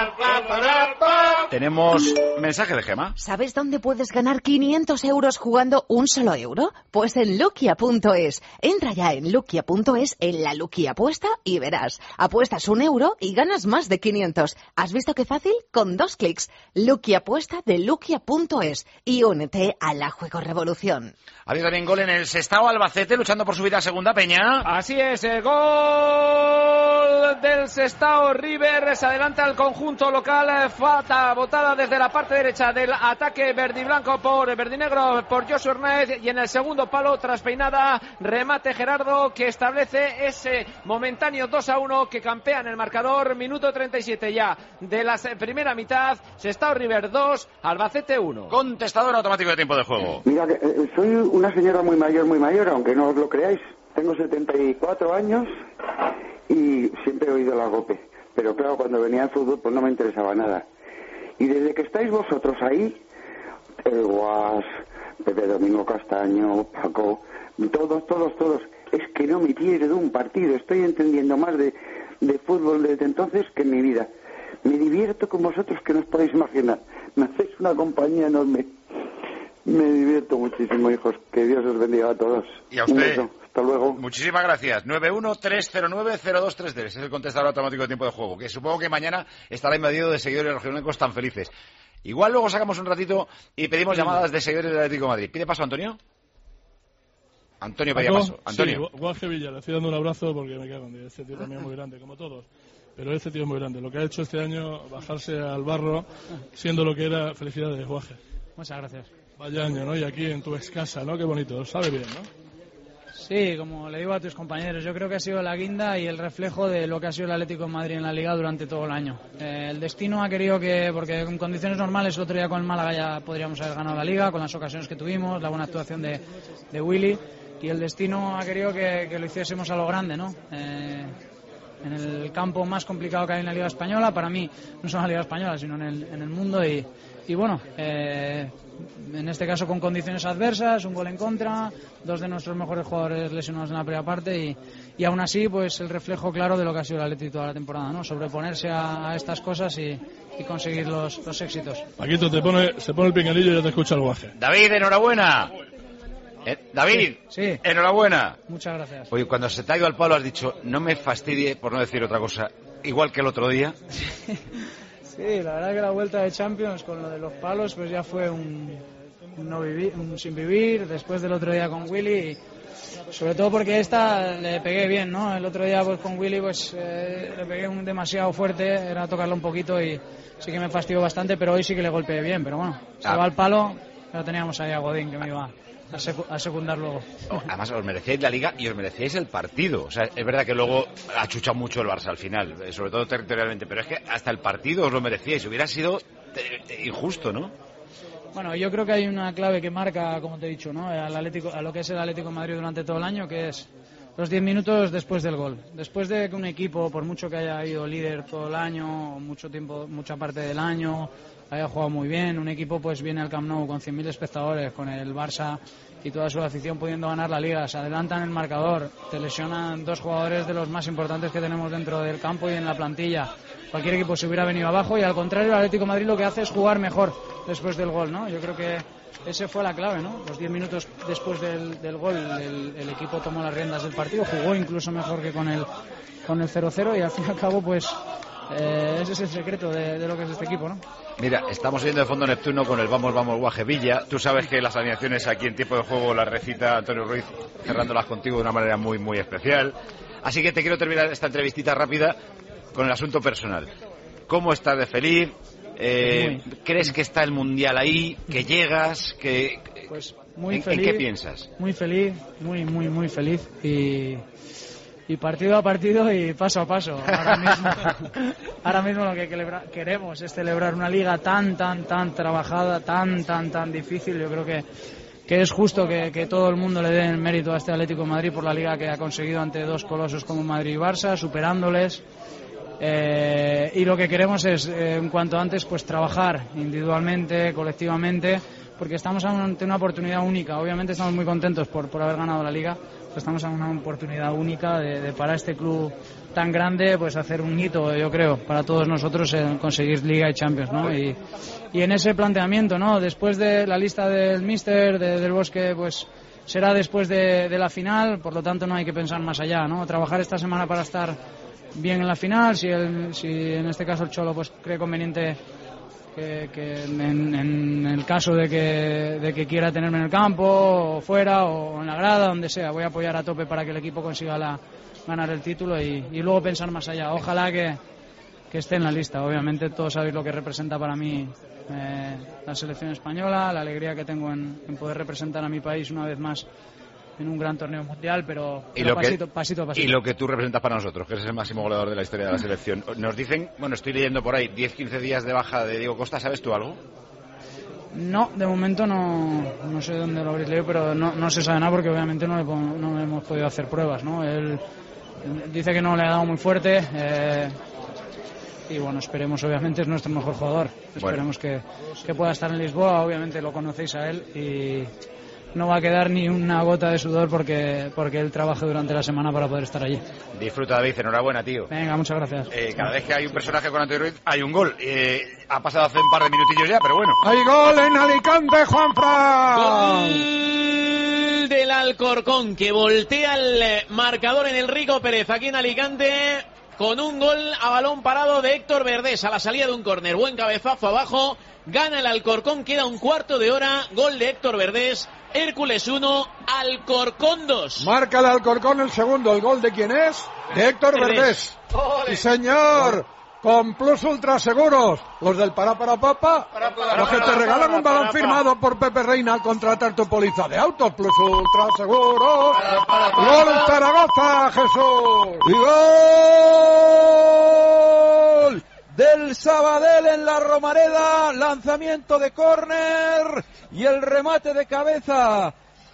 Tenemos mensaje de Gema. ¿Sabes dónde puedes ganar quinientos euros jugando un solo euro? Pues en Luquia punto es. Entra ya en Luquia punto es, en la Luquia apuesta, y verás. Apuestas un euro y ganas más de quinientos. ¿Has visto qué fácil? Con dos clics. Luquia apuesta de Luquia punto es y únete a la Juego Revolución. Ha habido también gol en el Sestao Albacete, luchando por subir a segunda, Peña. Así es, el gol del Sestao River. Se adelanta el conjunto local. Falta botada desde la parte derecha del ataque verdiblanco por verdinegro por Josu Hernández, y en el segundo palo, tras peinada, remate Gerardo, que establece ese momentáneo dos a uno que campea en el marcador. Minuto treinta y siete ya de la primera mitad. Sestao River dos, Albacete uno. Contestador automático de tiempo de juego. Mira, que, eh, soy una señora muy mayor, muy mayor, aunque no os lo creáis. Tengo setenta y cuatro años y siempre he oído la GOPE. Pero claro, cuando venía al fútbol pues no me interesaba nada. Y desde que estáis vosotros ahí, el Guas, Pepe Domingo Castaño, Paco, todos, todos, todos, es que no me pierdo un partido. Estoy entendiendo más de, de fútbol desde entonces que en mi vida. Me divierto con vosotros que no os podéis imaginar. Me hacéis una compañía enorme. Me divierto muchísimo, hijos. Que Dios os bendiga a todos. Y a usted. Hasta luego. Muchísimas gracias. nueve uno tres cero nueve cero dos tres tres es el contestador automático de tiempo de juego, que supongo que mañana estará invadido de seguidores rojiblancos tan felices. Igual luego sacamos un ratito y pedimos llamadas de seguidores del Atlético de Madrid. ¿Pide paso, Antonio? Antonio pedía paso. Antonio. Sí, Guaje Villa, le estoy dando un abrazo porque me cago en Dios. Este tío también es muy grande, como todos. Pero este tío es muy grande. Lo que ha hecho este año, bajarse al barro, siendo lo que era, felicidades, Guaje. Muchas gracias. Vaya año, ¿no? Y aquí en tu ex casa, ¿no? Qué bonito. Sabe bien, ¿no? Sí, como le digo a tus compañeros, yo creo que ha sido la guinda y el reflejo de lo que ha sido el Atlético de Madrid en la Liga durante todo el año. Eh, el destino ha querido que, porque en condiciones normales el otro día con el Málaga ya podríamos haber ganado la Liga, con las ocasiones que tuvimos, la buena actuación de, de Willy, y el destino ha querido que, que lo hiciésemos a lo grande, ¿no? Eh, en el campo más complicado que hay en la Liga Española, para mí, no solo en la Liga Española, sino en el, en el mundo, y, y bueno, eh, en este caso con condiciones adversas, un gol en contra, dos de nuestros mejores jugadores lesionados en la primera parte, y, y aún así, pues el reflejo claro de lo que ha sido el Atleti toda la temporada, ¿no? Sobreponerse a, a estas cosas y, y conseguir los, los éxitos. Paquito, te pone, se pone el pinganillo y ya te escucha el guaje. David, enhorabuena. Eh, David, sí, sí. Enhorabuena. Muchas gracias. Oye, cuando se te ha ido al palo has dicho, no me fastidie, por no decir otra cosa, igual que el otro día. Sí, la verdad que la vuelta de Champions con lo de los palos pues ya fue un, un, no vivir, un sin vivir, después del otro día con Willy, y sobre todo porque esta le pegué bien, ¿no? El otro día pues con Willy pues eh, le pegué un demasiado fuerte, era tocarlo un poquito y sí que me fastidió bastante, pero hoy sí que le golpeé bien, pero bueno, se ah. va al palo, ya teníamos ahí a Godín que me iba a, secu a secundar luego. Oh, además os merecíais la Liga y os merecíais el partido. O sea, es verdad que luego ha chuchado mucho el Barça al final, sobre todo territorialmente, pero es que hasta el partido os lo merecíais. Hubiera sido injusto, ¿no? Bueno, yo creo que hay una clave que marca, como te he dicho, ¿no? Al Atlético, a lo que es el Atlético de Madrid durante todo el año, que es los diez minutos después del gol. Después de que un equipo, por mucho que haya ido líder todo el año, mucho tiempo, mucha parte del año, haya jugado muy bien, un equipo pues viene al Camp Nou con cien mil espectadores, con el Barça y toda su afición pudiendo ganar la Liga, se adelantan el marcador, te lesionan dos jugadores de los más importantes que tenemos dentro del campo y en la plantilla. Cualquier equipo se hubiera venido abajo y al contrario el Atlético de Madrid lo que hace es jugar mejor después del gol, ¿no? Yo creo que ese fue la clave, ¿no? Los diez minutos después del, del gol el, el equipo tomó las riendas del partido, jugó incluso mejor que con el con el cero cero y al fin y al cabo pues eh, ese es el secreto de, de lo que es este equipo, ¿no? Mira, estamos oyendo de fondo Neptuno con el Vamos, Vamos, Guajevilla. Tú sabes que las alineaciones aquí en tiempo de juego las recita Antonio Ruiz, cerrándolas contigo de una manera muy, muy especial. Así que te quiero terminar esta entrevistita rápida con el asunto personal. ¿Cómo estás de feliz? Eh, ¿Crees que está el Mundial ahí? ¿Que llegas? Que, pues muy ¿en, feliz, ¿En qué piensas? Muy feliz, muy, muy, muy feliz. Y... Y partido a partido y paso a paso. Ahora mismo, ahora mismo lo que queremos es celebrar una liga tan, tan, tan trabajada, tan, tan, tan difícil. Yo creo que, que es justo que, que todo el mundo le dé el mérito a este Atlético de Madrid por la liga que ha conseguido ante dos colosos como Madrid y Barça, superándoles. Eh, y lo que queremos es, eh, en cuanto antes, pues trabajar individualmente, colectivamente, porque estamos ante una oportunidad única. Obviamente estamos muy contentos por, por haber ganado la liga. Estamos en una oportunidad única de, de para este club tan grande pues hacer un hito, yo creo, para todos nosotros en conseguir Liga y Champions, ¿no? Y, y en ese planteamiento, ¿no? Después de la lista del míster, de, del Bosque, pues será después de, de la final, por lo tanto no hay que pensar más allá, ¿no? Trabajar esta semana para estar bien en la final, si, el, si en este caso el Cholo pues cree conveniente que, que en, en el caso de que, de que quiera tenerme en el campo o fuera o en la grada, donde sea, voy a apoyar a tope para que el equipo consiga la, ganar el título y, y luego pensar más allá. Ojalá que, que esté en la lista. Obviamente todos sabéis lo que representa para mí eh, la selección española, la alegría que tengo en, en poder representar a mi país una vez más en un gran torneo mundial, pero, y pero lo pasito, que, pasito a pasito. Y lo que tú representas para nosotros, que eres el máximo goleador de la historia de la selección. Nos dicen, bueno, estoy leyendo por ahí, diez quince días de baja de Diego Costa, ¿sabes tú algo? No, de momento no, no sé dónde lo habréis leído, pero no, no se sabe nada porque obviamente no, le, no hemos podido hacer pruebas, ¿no? Él dice que no le ha dado muy fuerte, eh, y bueno, esperemos, obviamente es nuestro mejor jugador, esperemos bueno. que, que pueda estar en Lisboa, obviamente lo conocéis a él y no va a quedar ni una gota de sudor porque porque él trabaja durante la semana para poder estar allí. Disfruta, David, enhorabuena, tío. Venga, muchas gracias. Eh, cada vez que hay un personaje con Antonio Ruiz hay un gol. Eh, ha pasado hace un par de minutillos ya, pero bueno. ¡Hay gol en Alicante, Juanfran! Gol del Alcorcón, que voltea el marcador en el Rico Pérez, aquí en Alicante, con un gol a balón parado de Héctor Verdés a la salida de un córner. Buen cabezazo abajo, gana el Alcorcón, queda un cuarto de hora, gol de Héctor Verdés. Hércules uno, Alcorcón dos. Marca el Alcorcón el segundo. ¿El gol de quién es? De Héctor Verdés. Sí, señor. con Plus Ultra Seguros, los del para para papa, los que te regalan un balón firmado por Pepe Reina al contratar tu póliza de autos. Plus Ultra Seguros. Gol Zaragoza, Jesús. Y gol del Sabadell en la Romareda, lanzamiento de córner y el remate de cabeza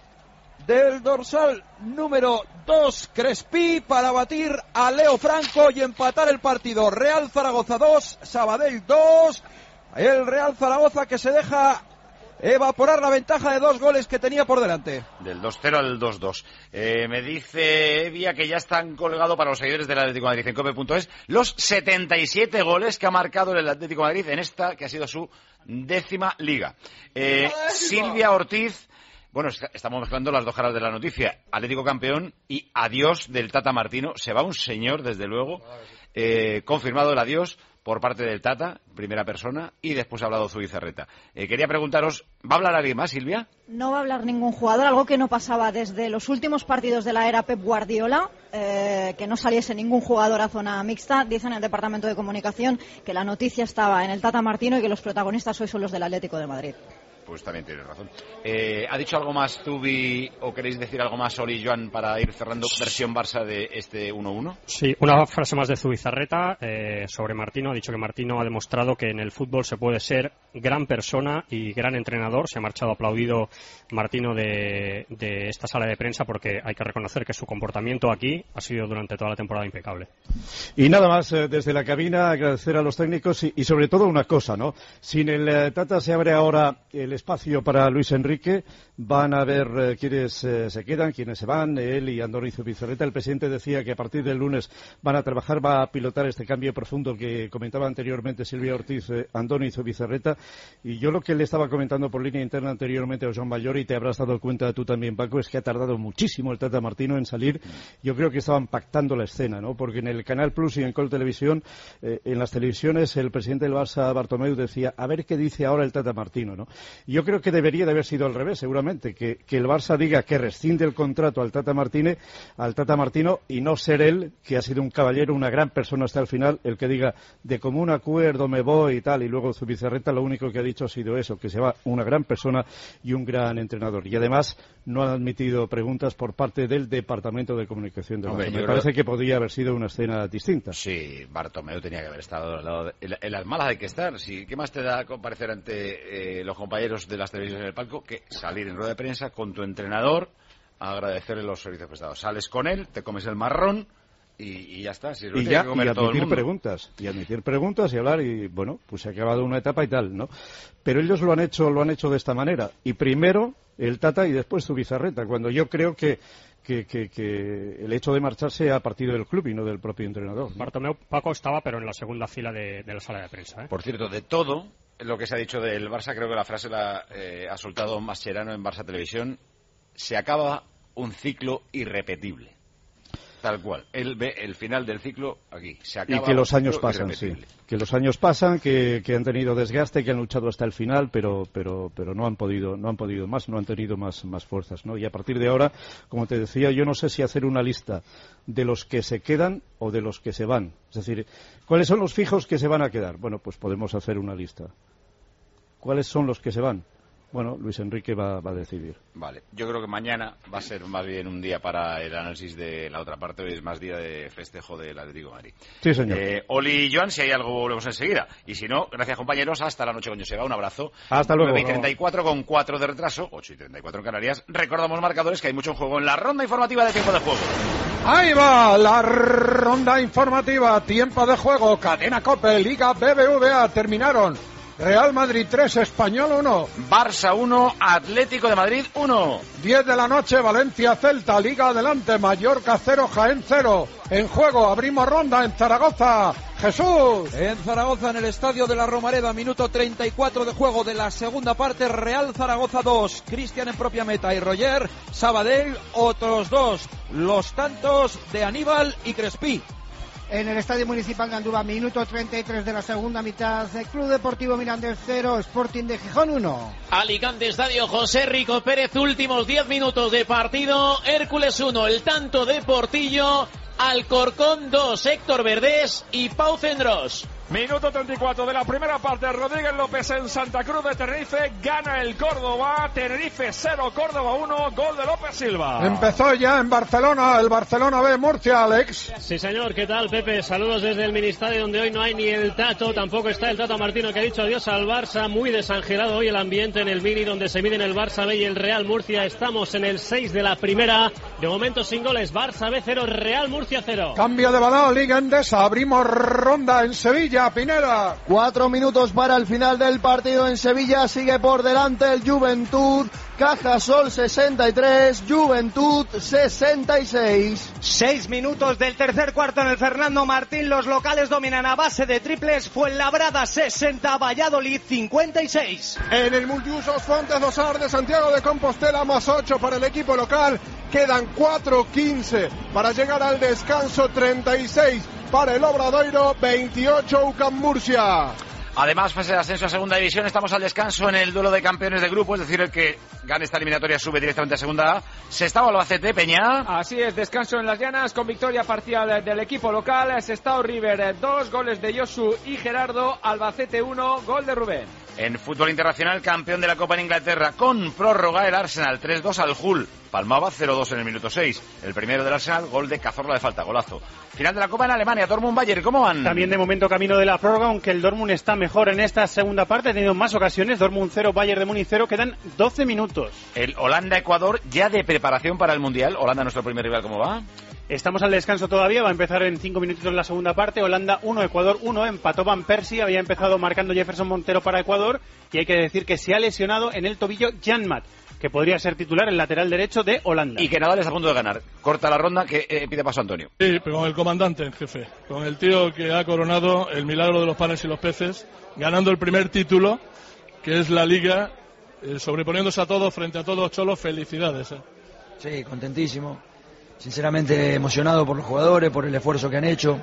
del dorsal número dos, Crespí, para batir a Leo Franco y empatar el partido. Real Zaragoza dos, Sabadell dos. El Real Zaragoza que se deja evaporar la ventaja de dos goles que tenía por delante. Del dos cero al dos dos. Eh, me dice Evia que ya están colgados para los seguidores del Atlético de Madrid en cope punto es los setenta y siete goles que ha marcado el Atlético de Madrid en esta que ha sido su décima liga. Eh, Silvia Ortiz. Bueno, estamos mezclando las dos caras de la noticia. Atlético campeón y adiós del Tata Martino. Se va un señor, desde luego. Eh, confirmado el adiós por parte del Tata, primera persona, y después ha hablado Zubizarreta. Eh, quería preguntaros, ¿va a hablar alguien más, Silvia? No va a hablar ningún jugador, algo que no pasaba desde los últimos partidos de la era Pep Guardiola, eh, que no saliese ningún jugador a zona mixta. Dicen en el Departamento de Comunicación que la noticia estaba en el Tata Martino y que los protagonistas hoy son los del Atlético de Madrid. Pues también tienes razón. Eh, ¿Ha dicho algo más Zubi o queréis decir algo más, Oli y Joan, para ir cerrando versión Barça de este uno uno? Sí, una frase más de Zubizarreta eh, sobre Martino. Ha dicho que Martino ha demostrado que en el fútbol se puede ser gran persona y gran entrenador. Se ha marchado aplaudido Martino de, de esta sala de prensa porque hay que reconocer que su comportamiento aquí ha sido durante toda la temporada impecable. Y nada más, eh, desde la cabina agradecer a los técnicos y, y sobre todo una cosa, ¿no? Sin el eh, Tata se abre ahora el espacio para Luis Enrique. Van a ver eh, quiénes eh, se quedan, quiénes se van, él y Andoni Zubizarreta. El presidente decía que a partir del lunes van a trabajar, va a pilotar este cambio profundo que comentaba anteriormente Silvia Ortiz, eh, Andoni Zubizarreta. Y yo lo que le estaba comentando por línea interna anteriormente a Joan Mayor, y te habrás dado cuenta tú también, Paco, es que ha tardado muchísimo el Tata Martino en salir. Yo creo que estaban pactando la escena, ¿no? Porque en el Canal Plus y en Col Televisión, eh, en las televisiones, el presidente del Barça, Bartomeu, decía, a ver qué dice ahora el Tata Martino, ¿no? Y yo creo que debería de haber sido al revés, seguramente, que, que el Barça diga que rescinde el contrato al Tata Martínez, al Tata Martino, y no ser él, que ha sido un caballero, una gran persona hasta el final, el que diga, de común acuerdo me voy y tal, y luego Zubizarreta lo único que ha dicho ha sido eso, que se va una gran persona y un gran entrenador. Y además no han admitido preguntas por parte del Departamento de Comunicación del Barça. Me creo... parece que podría haber sido una escena distinta. Sí, Bartomeu tenía que haber estado al lado de... En, en las malas hay que estar. Sí, ¿qué más te da comparecer ante eh, los compañeros de las televisiones del palco que salir en rueda de prensa con tu entrenador a agradecerle los servicios prestados? Sales con él, te comes el marrón y, y ya está. Si y ya, que comer y todo admitir preguntas, y admitir preguntas y hablar, y bueno, pues se ha acabado una etapa y tal, ¿no? Pero ellos lo han hecho, lo han hecho de esta manera. Y primero el Tata y después Zubizarreta, cuando yo creo que Que, que, que el hecho de marcharse ha partido del club y no del propio entrenador, ¿no? Bartomeu, Paco, estaba, pero en la segunda fila de, de la sala de prensa, ¿eh? Por cierto, de todo lo que se ha dicho del Barça, creo que la frase la eh, ha soltado Mascherano en Barça Televisión: se acaba un ciclo irrepetible. Tal cual. Él ve el final del ciclo aquí. Se acaba y que los años pasan, sí. Que los años pasan, que, que han tenido desgaste, que han luchado hasta el final, pero pero pero no han podido no han podido más, no han tenido más más fuerzas, ¿no? Y a partir de ahora, como te decía, yo no sé si hacer una lista de los que se quedan o de los que se van. Es decir, ¿cuáles son los fijos que se van a quedar? Bueno, pues podemos hacer una lista. ¿Cuáles son los que se van? Bueno, Luis Enrique va, va a decidir. Vale, yo creo que mañana va a ser más bien un día para el análisis de la otra parte. Hoy es más día de festejo del Atlético de Madrid. Sí, señor. Eh, Oli y Joan, si hay algo volvemos enseguida. Y si no, gracias compañeros, hasta la noche con Joseba. Un abrazo. Hasta luego. nueve y treinta y cuatro con cuatro de retraso, ocho y treinta y cuatro en Canarias. Recordamos marcadores, que hay mucho en juego en la ronda informativa de tiempo de juego. Ahí va la ronda informativa, tiempo de juego, Cadena COPE, Liga B B V A, terminaron. Real Madrid tres, Español uno. Barça uno, Atlético de Madrid uno. diez de la noche, Valencia Celta, Liga adelante, Mallorca cero, Jaén cero. En juego, abrimos ronda en Zaragoza. Jesús. En Zaragoza, en el estadio de la Romareda, minuto treinta y cuatro de juego de la segunda parte, Real Zaragoza dos, Cristian en propia meta y Roger, Sabadell otros dos, los tantos de Aníbal y Crespí. En el Estadio Municipal de Andúba, minuto treinta y tres de la segunda mitad, Club Deportivo Mirandés cero, Sporting de Gijón uno. Alicante Estadio José Rico Pérez, últimos diez minutos de partido, Hércules uno, el tanto de Portillo, Alcorcón dos, Héctor Verdés y Pau Cendrós. Minuto treinta y cuatro de la primera parte. Rodríguez López en Santa Cruz de Tenerife. Gana el Córdoba. Tenerife cero, Córdoba uno. Gol de López Silva. Empezó ya en Barcelona. El Barcelona B Murcia, Alex. Sí, señor. ¿Qué tal, Pepe? Saludos desde el Ministadio, donde hoy no hay ni el Tato. Tampoco está el Tata Martino, que ha dicho adiós al Barça. Muy desangelado hoy el ambiente en el Mini, donde se miden el Barça B y el Real Murcia. Estamos en el seis de la primera. De momento sin goles. Barça B cero, Real Murcia cero. Cambio de balón, Liga Endesa. Abrimos ronda en Sevilla. Pineda. Cuatro minutos para el final del partido en Sevilla. Sigue por delante el Juventud. Cajasol sesenta y tres, Juventud sesenta y seis. Seis minutos del tercer cuarto en el Fernando Martín. Los locales dominan a base de triples. Fuenlabrada sesenta, Valladolid cincuenta y seis. En el multiusos Fontes Dosar de Santiago de Compostela, más ocho para el equipo local. Quedan cuatro quince para llegar al descanso. Treinta y seis para el Obradoiro, veintiocho U C A M Murcia. Además, fase de ascenso a segunda división, estamos al descanso en el duelo de campeones de grupo, es decir, el que gane esta eliminatoria sube directamente a segunda A. Sestao Albacete, Peña. Así es, descanso en las llanas con victoria parcial del equipo local. Sestao River dos, goles de Josu y Gerardo. Albacete uno, gol de Rubén. En fútbol internacional, campeón de la Copa en Inglaterra, con prórroga el Arsenal, tres dos al Hull. Palmaba cero dos en el minuto seis. El primero del Arsenal, gol de Cazorla de falta, golazo. Final de la Copa en Alemania, Dortmund-Bayern, ¿cómo van? También de momento camino de la prórroga, aunque el Dortmund está mejor en esta segunda parte, ha tenido más ocasiones. Dortmund cero, Bayern de Múnich cero, quedan doce minutos. El Holanda-Ecuador ya de preparación para el Mundial. Holanda, nuestro primer rival, ¿cómo va? Estamos al descanso todavía, va a empezar en cinco minutitos la segunda parte. Holanda uno, Ecuador uno, empató Van Persie, había empezado marcando Jefferson Montero para Ecuador, y hay que decir que se ha lesionado en el tobillo Janmaat, que podría ser titular, el lateral derecho de Holanda. Y que Nadal está a punto de ganar. Corta la ronda, que eh, pide paso Antonio. Sí, pero con el comandante en jefe, con el tío que ha coronado el milagro de los panes y los peces, ganando el primer título, que es la Liga, eh, sobreponiéndose a todos, frente a todos, Cholo, felicidades. Eh. Sí, contentísimo. Sinceramente emocionado por los jugadores, por el esfuerzo que han hecho.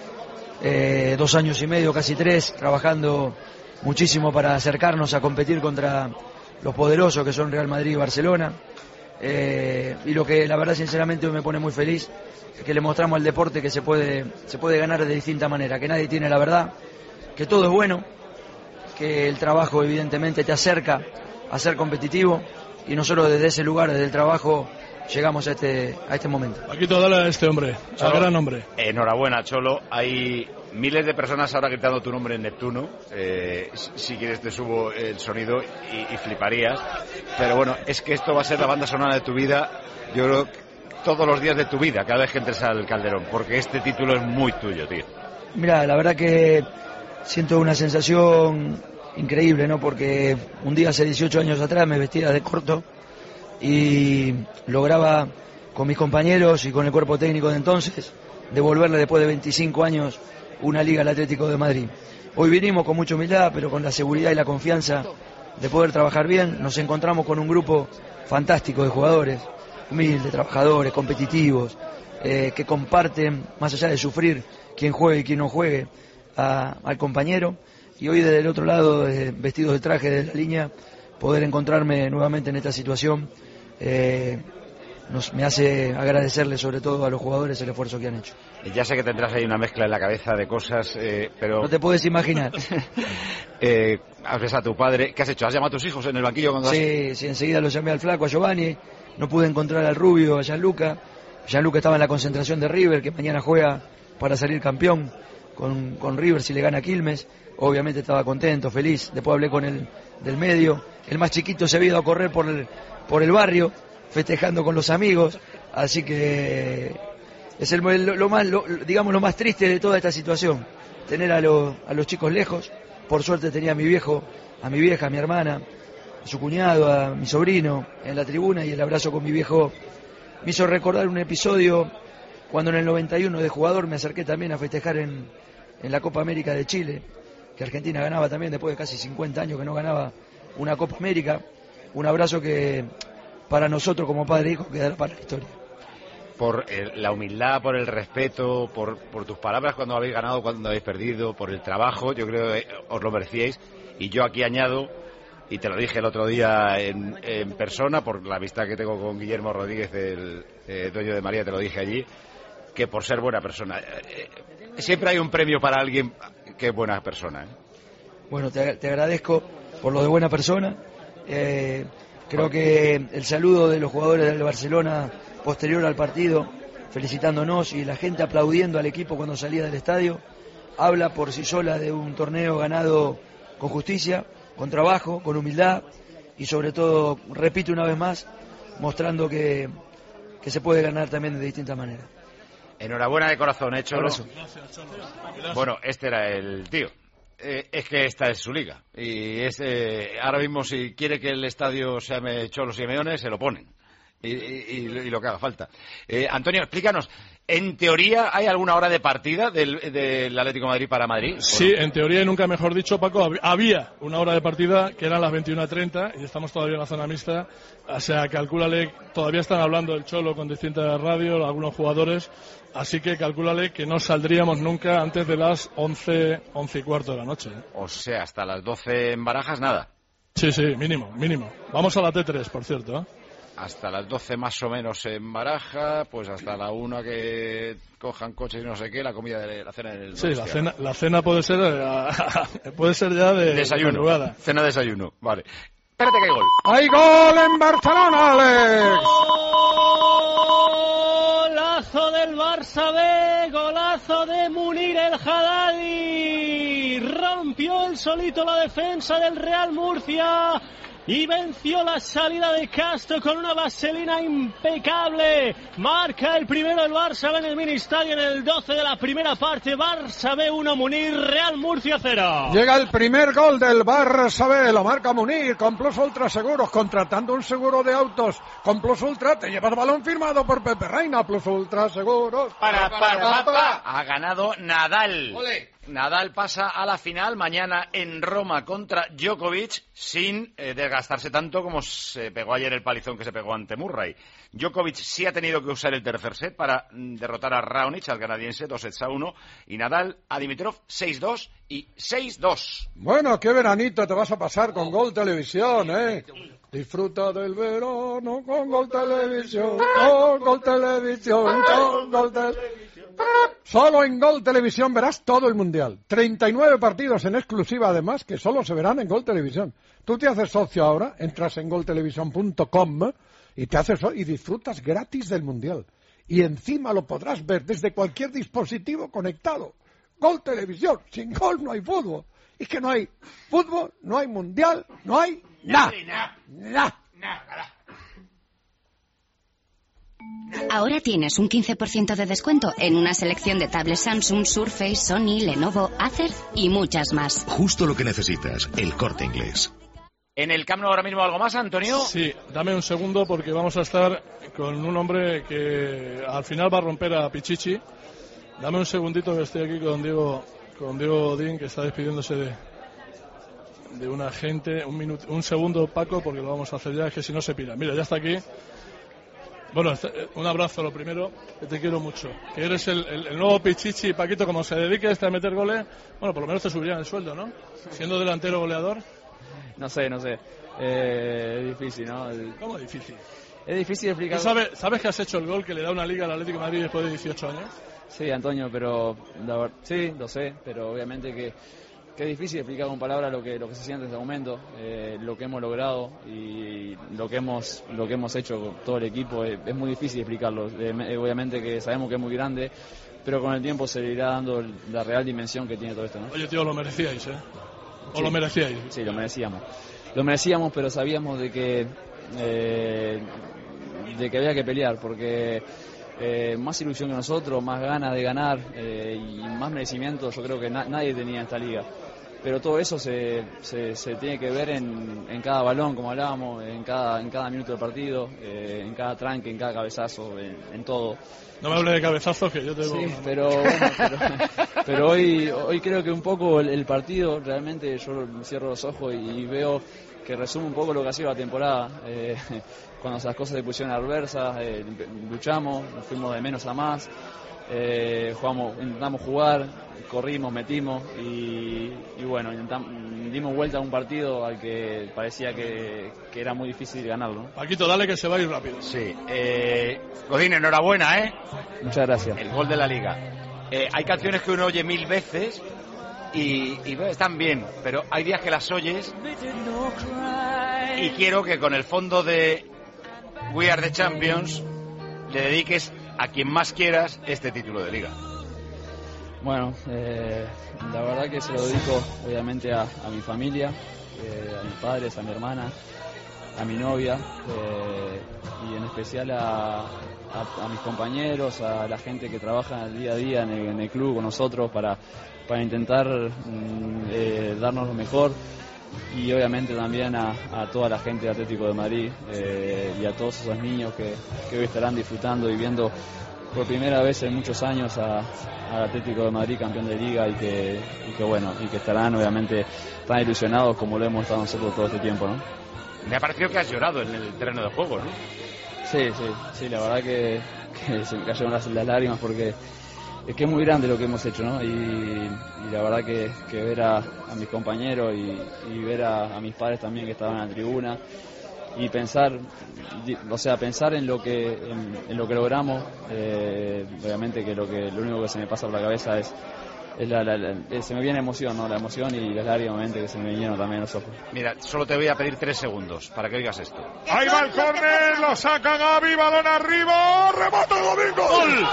Eh, dos años y medio, casi tres, trabajando muchísimo para acercarnos a competir contra los poderosos que son Real Madrid y Barcelona. Eh, y lo que la verdad sinceramente me pone muy feliz es que le mostramos al deporte que se puede, se puede ganar de distinta manera, que nadie tiene la verdad, que todo es bueno, que el trabajo evidentemente te acerca a ser competitivo, y nosotros desde ese lugar, desde el trabajo, llegamos a este a este momento. Paquito, dale a este hombre, Cholo, al gran hombre. Enhorabuena, Cholo. Hay miles de personas ahora gritando tu nombre en Neptuno. Eh, si quieres te subo el sonido y, y fliparías. Pero bueno, es que esto va a ser la banda sonora de tu vida. Yo creo que todos los días de tu vida, cada vez que entres al Calderón, porque este título es muy tuyo, tío. Mira, la verdad que siento una sensación increíble, ¿no? Porque un día hace dieciocho años atrás me vestía de corto y lograba con mis compañeros y con el cuerpo técnico de entonces devolverle después de veinticinco años una liga al Atlético de Madrid. Hoy vinimos con mucha humildad, pero con la seguridad y la confianza de poder trabajar bien. Nos encontramos con un grupo fantástico de jugadores, humildes, trabajadores, competitivos, eh, que comparten, más allá de sufrir, quien juegue y quien no juegue, a, al compañero. Y hoy desde el otro lado, eh, vestidos de traje de la línea, poder encontrarme nuevamente en esta situación, eh, nos, me hace agradecerle sobre todo a los jugadores el esfuerzo que han hecho. Ya sé que tendrás ahí una mezcla en la cabeza de cosas, eh, pero... No te puedes imaginar. eh, has besado a tu padre. ¿Qué has hecho? ¿Has llamado a tus hijos en el banquillo? Cuando sí, has... sí, enseguida lo llamé al flaco, a Giovanni. No pude encontrar al rubio, a Gianluca. Gianluca estaba en la concentración de River, que mañana juega para salir campeón con, con River si le gana a Quilmes. Obviamente estaba contento, feliz. Después hablé con el del medio. El más chiquito se había ido a correr por el, por el barrio, festejando con los amigos. Así que es el, lo, lo más, lo, digamos, lo más triste de toda esta situación. Tener a, lo, a los chicos lejos. Por suerte tenía a mi viejo, a mi vieja, a mi hermana, a su cuñado, a mi sobrino en la tribuna, y el abrazo con mi viejo me hizo recordar un episodio cuando en el noventa y uno de jugador me acerqué también a festejar en, en la Copa América de Chile, que Argentina ganaba también después de casi cincuenta años que no ganaba una Copa América. Un abrazo que para nosotros como padre e hijo quedará para la historia. Por el, la humildad, por el respeto, por, por tus palabras cuando habéis ganado, cuando habéis perdido, por el trabajo, yo creo que os lo merecíais. Y yo aquí añado, y te lo dije el otro día en, en persona, por la amistad que tengo con Guillermo Rodríguez, el eh, dueño de María, te lo dije allí, que por ser buena persona. Eh, siempre hay un premio para alguien qué buena persona, ¿eh? Bueno, te, te agradezco por lo de buena persona. Eh, creo que el saludo de los jugadores del Barcelona posterior al partido, felicitándonos, y la gente aplaudiendo al equipo cuando salía del estadio, habla por sí sola de un torneo ganado con justicia, con trabajo, con humildad y sobre todo, repito una vez más, mostrando que, que se puede ganar también de distintas maneras. Enhorabuena de corazón, ¿eh, Cholo? Gracias, Cholo. Bueno, este era el tío. Eh, es que esta es su liga. Y es, eh, ahora mismo, si quiere que el estadio se llame Cholo Simeone, se lo ponen. Y, y, y lo que haga falta. Eh, Antonio, explícanos. ¿En teoría hay alguna hora de partida del, del Atlético de Madrid para Madrid? Sí, en teoría, y nunca mejor dicho, Paco, había una hora de partida que eran las veintiuna treinta y estamos todavía en la zona mixta. O sea, calcúlale, todavía están hablando del Cholo con distintas radios, algunos jugadores, así que calcúlale que no saldríamos nunca antes de las once, once y cuarto de la noche. O sea, hasta las doce en Barajas, nada. Sí, sí, mínimo, mínimo. Vamos a la T tres, por cierto, ¿eh? Hasta las doce más o menos en Baraja, pues hasta la una que cojan coches y no sé qué, la comida de la cena en el... Sí, la cena, la cena puede ser eh, puede ser ya de desayuno, madrugada. Cena de desayuno, vale. Espérate que hay gol. ¡Hay gol en Barcelona, Alex! Golazo del Barça B, golazo de Munir El Haddadi. Rompió el solito la defensa del Real Murcia y venció la salida de Castro con una vaselina impecable. Marca el primero el Barça B en el mini estadio en el doce de la primera parte. Barça B uno, Munir, Real Murcia cero. Llega el primer gol del Barça B, lo marca Munir con Plus Ultra Seguros, contratando un seguro de autos con Plus Ultra te llevas balón firmado por Pepe Reina. Plus Ultra Seguros. Para, para, para, para. Ha ganado Nadal. Olé. Nadal pasa a la final mañana en Roma contra Djokovic sin eh, desgastarse tanto como se pegó ayer el palizón que se pegó ante Murray. Djokovic sí ha tenido que usar el tercer set para mm, derrotar a Raonic, al canadiense, dos sets a uno, y Nadal a Dimitrov seis dos y seis dos. Bueno, qué veranito te vas a pasar con Gol Televisión, ¿eh? Disfruta del verano con Gol Televisión, con Gol Televisión, con Gol Televisión. Solo en Gol Televisión verás todo el Mundial. treinta y nueve partidos en exclusiva, además, que solo se verán en Gol Televisión. Tú te haces socio ahora, entras en gol televisión punto com y te haces y disfrutas gratis del Mundial. Y encima lo podrás ver desde cualquier dispositivo conectado. Gol Televisión. Sin gol no hay fútbol. Y que no hay fútbol, no hay Mundial, no hay nada. Nada. Nada. Ahora tienes un quince por ciento de descuento en una selección de tablets Samsung, Surface, Sony, Lenovo, Acer y muchas más. Justo lo que necesitas, el Corte Inglés. ¿En el Camp Nou ahora mismo algo más, Antonio? Sí, dame un segundo porque vamos a estar con un hombre que al final va a romper a Pichichi. Dame un segundito que estoy aquí con Diego, con Diego Odín, que está despidiéndose de, de una gente. Un minuto, un segundo, Paco, porque lo vamos a hacer ya, es que si no se pira. Mira, ya está aquí. Bueno, un abrazo lo primero, que te quiero mucho. Que eres el, el, el nuevo Pichichi, Paquito, como se dedique este a meter goles, bueno, por lo menos te subirían el sueldo, ¿no? Siendo delantero goleador. No sé, no sé. Eh, es difícil, ¿no? El... ¿Cómo difícil? Es difícil explicar. ¿Tú sabes, sabes que has hecho el gol que le da una liga al Atlético de Madrid después de dieciocho años? Sí, Antonio, pero la verdad, sí, lo sé, pero obviamente que, que es difícil explicar con palabras lo que lo que se siente en este momento, eh, lo que hemos logrado y lo que hemos lo que hemos hecho con todo el equipo, es, es muy difícil explicarlo. Eh, obviamente que sabemos que es muy grande, pero con el tiempo se le irá dando la real dimensión que tiene todo esto, ¿no? Oye, tío, lo merecíais, ¿eh? ¿O sí, lo merecíais? Sí, lo merecíamos. Lo merecíamos, pero sabíamos de que eh, de que había que pelear, porque eh, más ilusión que nosotros, más ganas de ganar eh, y más merecimiento yo creo que na- nadie tenía en esta liga. Pero todo eso se, se, se tiene que ver en, en cada balón, como hablábamos, en cada, en cada minuto del partido, eh, en cada tranque, en cada cabezazo, en, en todo. No me hable de cabezazos, que yo te digo. Sí, pero, bueno, pero, pero hoy, hoy creo que un poco el, el partido, realmente yo cierro los ojos y veo que resume un poco lo que ha sido la temporada. Eh, cuando las cosas se pusieron adversas, eh, luchamos, nos fuimos de menos a más, eh, jugamos, intentamos jugar, corrimos, metimos y, y bueno, intentamos, dimos vuelta a un partido al que parecía que, que era muy difícil ganarlo, ¿no? Paquito, dale que se va a ir rápido. Sí. Eh, Godín, enhorabuena, ¿eh? Muchas gracias. El gol de la Liga. Eh, hay canciones que uno oye mil veces y, y están bien, pero hay días que las oyes y quiero que con el fondo de We Are the Champions le dediques a quien más quieras este título de liga. Bueno, eh, la verdad que se lo dedico obviamente a, a mi familia, eh, a mis padres, a mi hermana, a mi novia eh, y en especial a, a, a mis compañeros, a la gente que trabaja día a día en el, en el club con nosotros para, para intentar mm, eh, darnos lo mejor, y obviamente también a, a toda la gente de Atlético de Madrid eh, y a todos esos niños que, que hoy estarán disfrutando y viendo por primera vez en muchos años a, a Atlético de Madrid campeón de liga, y que, y que bueno, y que estarán obviamente tan ilusionados como lo hemos estado nosotros todo este tiempo, ¿no? Me ha parecido que has llorado en el terreno de juego, ¿no? Sí, sí, sí, la verdad que, que se me cayeron las, las lágrimas porque es que es muy grande lo que hemos hecho, ¿no? Y, y la verdad que, que ver a, a mis compañeros y, y ver a, a mis padres también que estaban en la tribuna, y pensar, o sea, pensar en lo que en, en lo que logramos, eh, obviamente que lo que lo único que se me pasa por la cabeza es, es la, la, la, se me viene emoción, ¿no? La emoción y las lágrimas, obviamente, que se me vinieron también los ojos. Mira, solo te voy a pedir tres segundos para que oigas esto. Ahí va el córner, lo saca Gavi, balón arriba, remate Domingo. ¡Gol!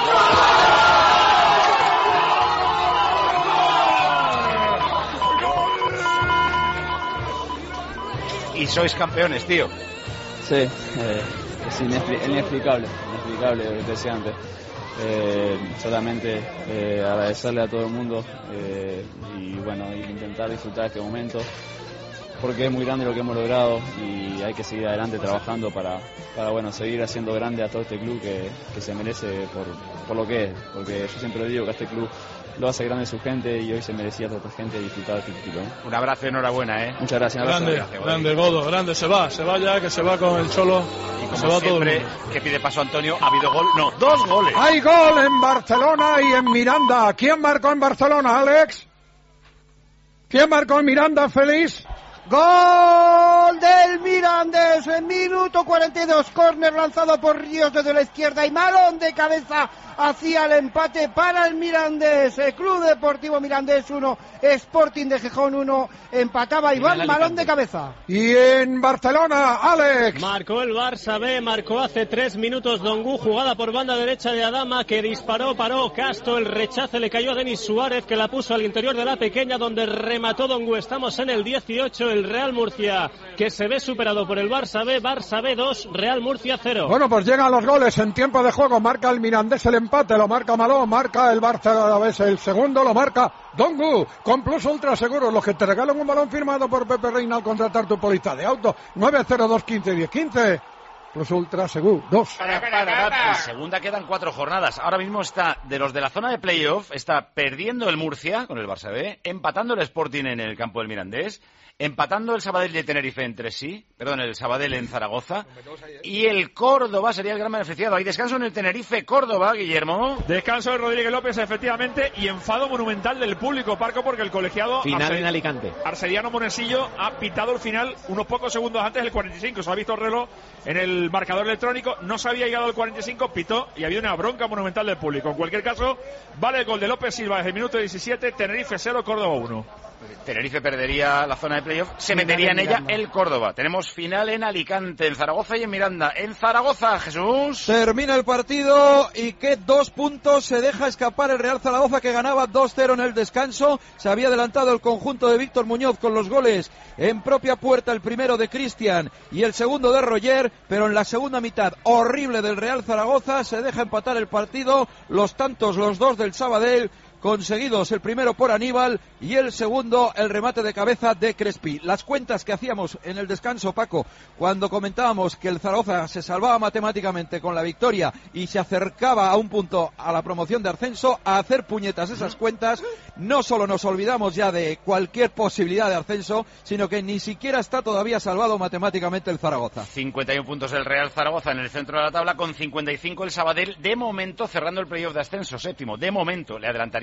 Y sois campeones, tío. Sí, eh, es inexpli- inexplicable, inexplicable lo que te decía antes. Eh, solamente eh, agradecerle a todo el mundo eh, y bueno, intentar disfrutar este momento, porque es muy grande lo que hemos logrado y hay que seguir adelante trabajando para, para bueno, seguir haciendo grande a todo este club que, que se merece por, por lo que es, porque yo siempre digo que este club lo hace grande su gente y hoy se merecía a toda esta gente disfrutar de este título, ¿no? Un abrazo y enhorabuena, ¿eh? Muchas gracias. Grande, gracias, grande, Godo, grande, se va, se va ya, que se va con el Cholo. Y como se va siempre, todo el mundo. que pide paso Antonio, ha habido gol, no, dos goles. Hay gol en Barcelona y en Miranda. ¿Quién marcó en Barcelona, Alex? ¿Quién marcó en Miranda, Félix? Gol del Mirandés en minuto cuarenta y dos, córner lanzado por Ríos desde la izquierda y balón de cabeza hacia el empate para el Mirandés. El Club Deportivo Mirandés uno, Sporting de Gijón uno, empataba Iván, balón de cabeza. Y en Barcelona, Alex. Marcó el Barça B, marcó hace tres minutos Dongu, jugada por banda derecha de Adama, que disparó, paró Castro, el rechace le cayó a Denis Suárez, que la puso al interior de la pequeña, donde remató Dongu. Estamos en el dieciocho, el Real Murcia, que se ve superado por el Barça B, Barça B dos, Real Murcia cero. Bueno, pues llegan los goles en tiempo de juego, marca el Mirandés el empate, lo marca Maló, marca el Barça B el segundo, lo marca Dongu, con Plus Ultra Seguros, los que te regalan un balón firmado por Pepe Reina al contratar tu póliza de auto, nueve cero dos quince diez quince. Plus Ultra Seguros dos. En segunda quedan cuatro jornadas. Ahora mismo está, de los de la zona de playoff, está perdiendo el Murcia con el Barça B, empatando el Sporting en el campo del Mirandés, empatando el Sabadell de Tenerife entre sí, perdón, el Sabadell en Zaragoza, y el Córdoba sería el gran beneficiado. Hay descanso en el Tenerife-Córdoba, Guillermo. Descanso de Rodríguez López, efectivamente, y enfado monumental del público, Parco, porque el colegiado final Arce... en Alicante. Arcediano Monesillo ha pitado el final unos pocos segundos antes del cuarenta y cinco. Se ha visto el reloj en el marcador electrónico, no se había llegado al cuarenta y cinco, pitó y había una bronca monumental del público. En cualquier caso, vale el gol de López Silva desde el minuto diecisiete, Tenerife cero, Córdoba uno. Tenerife perdería la zona de playoff, se metería en ella el Córdoba. Tenemos final en Alicante, en Zaragoza y en Miranda. En Zaragoza, Jesús. Termina el partido y que dos puntos se deja escapar el Real Zaragoza, que ganaba dos cero en el descanso. Se había adelantado el conjunto de Víctor Muñoz con los goles en propia puerta, el primero de Cristian y el segundo de Roger, pero en la segunda mitad horrible del Real Zaragoza se deja empatar el partido. Los tantos, los dos del Sabadell, conseguidos, el primero por Aníbal y el segundo el remate de cabeza de Crespi. Las cuentas que hacíamos en el descanso, Paco, cuando comentábamos que el Zaragoza se salvaba matemáticamente con la victoria y se acercaba a un punto a la promoción de ascenso, a hacer puñetas esas cuentas, no solo nos olvidamos ya de cualquier posibilidad de ascenso, sino que ni siquiera está todavía salvado matemáticamente el Zaragoza. cincuenta y uno puntos del Real Zaragoza en el centro de la tabla, con cincuenta y cinco el Sabadell, de momento cerrando el playoff de ascenso, séptimo, de momento le adelantaría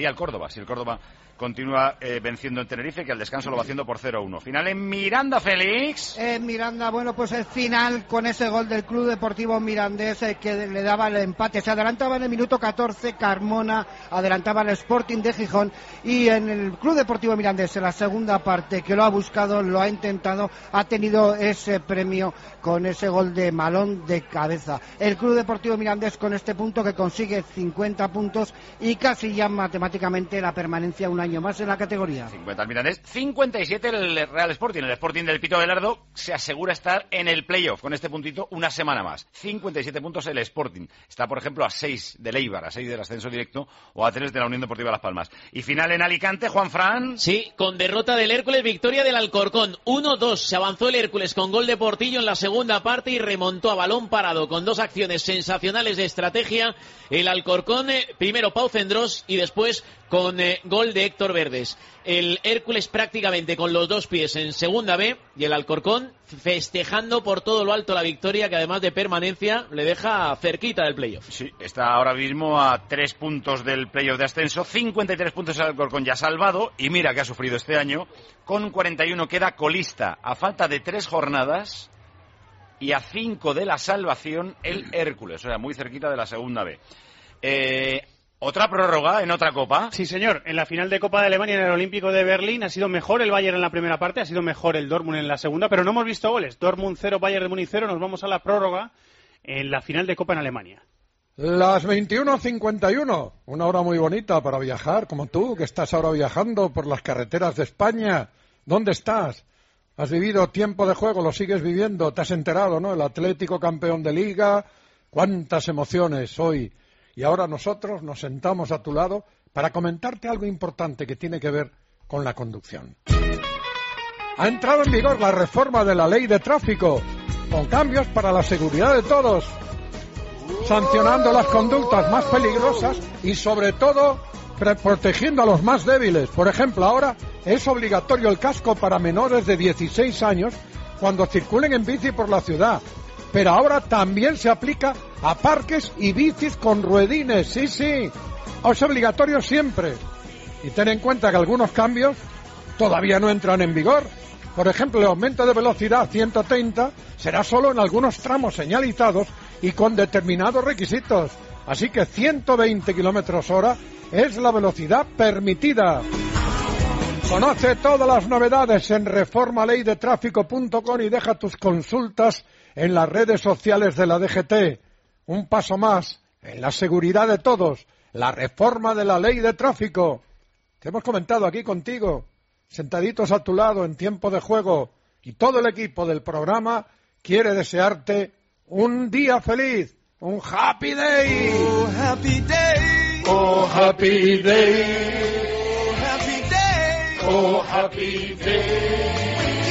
al Córdoba, si el Córdoba continúa eh, venciendo en Tenerife, que al descanso lo va haciendo por cero a uno. Final en Miranda, Félix. En Miranda, bueno, pues el final con ese gol del Club Deportivo Mirandés eh, que le daba el empate. Se adelantaba en el minuto catorce, Carmona adelantaba al Sporting de Gijón, y en el Club Deportivo Mirandés, en la segunda parte, que lo ha buscado, lo ha intentado, ha tenido ese premio con ese gol de Malón de cabeza. El Club Deportivo Mirandés con este punto que consigue cincuenta puntos y casi ya matemáticamente la permanencia un año más en la categoría. cincuenta el Mirandés, cincuenta y siete el Real Sporting. El Sporting del Pito Velardo se asegura estar en el playoff con este puntito una semana más. cincuenta y siete puntos el Sporting. Está, por ejemplo, a seis del Eibar, a seis del ascenso directo o a tres de la Unión Deportiva Las Palmas. Y final en Alicante, Juanfran. Sí, con derrota del Hércules, victoria del Alcorcón. uno dos. Se avanzó el Hércules con gol de Portillo en la segunda parte y remontó a balón parado con dos acciones sensacionales de estrategia. El Alcorcón, eh, primero Pau Cendrós y después con eh, gol de Héctor Verdes. El Hércules prácticamente con los dos pies en segunda B y el Alcorcón festejando por todo lo alto la victoria, que además de permanencia le deja cerquita del playoff. Sí, está ahora mismo a tres puntos del playoff de ascenso, cincuenta y tres puntos el Alcorcón ya salvado, y mira que ha sufrido este año, con cuarenta y uno queda colista a falta de tres jornadas y a cinco de la salvación el Hércules, o sea, muy cerquita de la segunda B. Eh... ¿Otra prórroga en otra Copa? Sí, señor. En la final de Copa de Alemania en el Olímpico de Berlín ha sido mejor el Bayern en la primera parte, ha sido mejor el Dortmund en la segunda, pero no hemos visto goles. Dortmund cero, Bayern de Múnich cero. Nos vamos a la prórroga en la final de Copa en Alemania. Las veintiuno cincuenta y uno. Una hora muy bonita para viajar, como tú, que estás ahora viajando por las carreteras de España. ¿Dónde estás? ¿Has vivido tiempo de juego? ¿Lo sigues viviendo? ¿Te has enterado, no? El Atlético campeón de Liga. ¿Cuántas emociones hoy? Y ahora nosotros nos sentamos a tu lado para comentarte algo importante que tiene que ver con la conducción. Ha entrado en vigor la reforma de la ley de tráfico, con cambios para la seguridad de todos, sancionando las conductas más peligrosas y, sobre todo, protegiendo a los más débiles. Por ejemplo, ahora es obligatorio el casco para menores de dieciséis años cuando circulen en bici por la ciudad. Pero ahora también se aplica a parques y bicis con ruedines, sí, sí, es obligatorio siempre. Y ten en cuenta que algunos cambios todavía no entran en vigor. Por ejemplo, el aumento de velocidad a ciento treinta será solo en algunos tramos señalizados y con determinados requisitos. Así que ciento veinte kilómetros hora es la velocidad permitida. Conoce todas las novedades en reforma ley de tráfico punto com y deja tus consultas en las redes sociales de la D G T. Un paso más en la seguridad de todos, la reforma de la ley de tráfico. Te hemos comentado aquí contigo, sentaditos a tu lado en tiempo de juego, y todo el equipo del programa quiere desearte un día feliz, un happy day. Oh, happy day. Oh, happy day. Oh, happy day. Oh, happy day.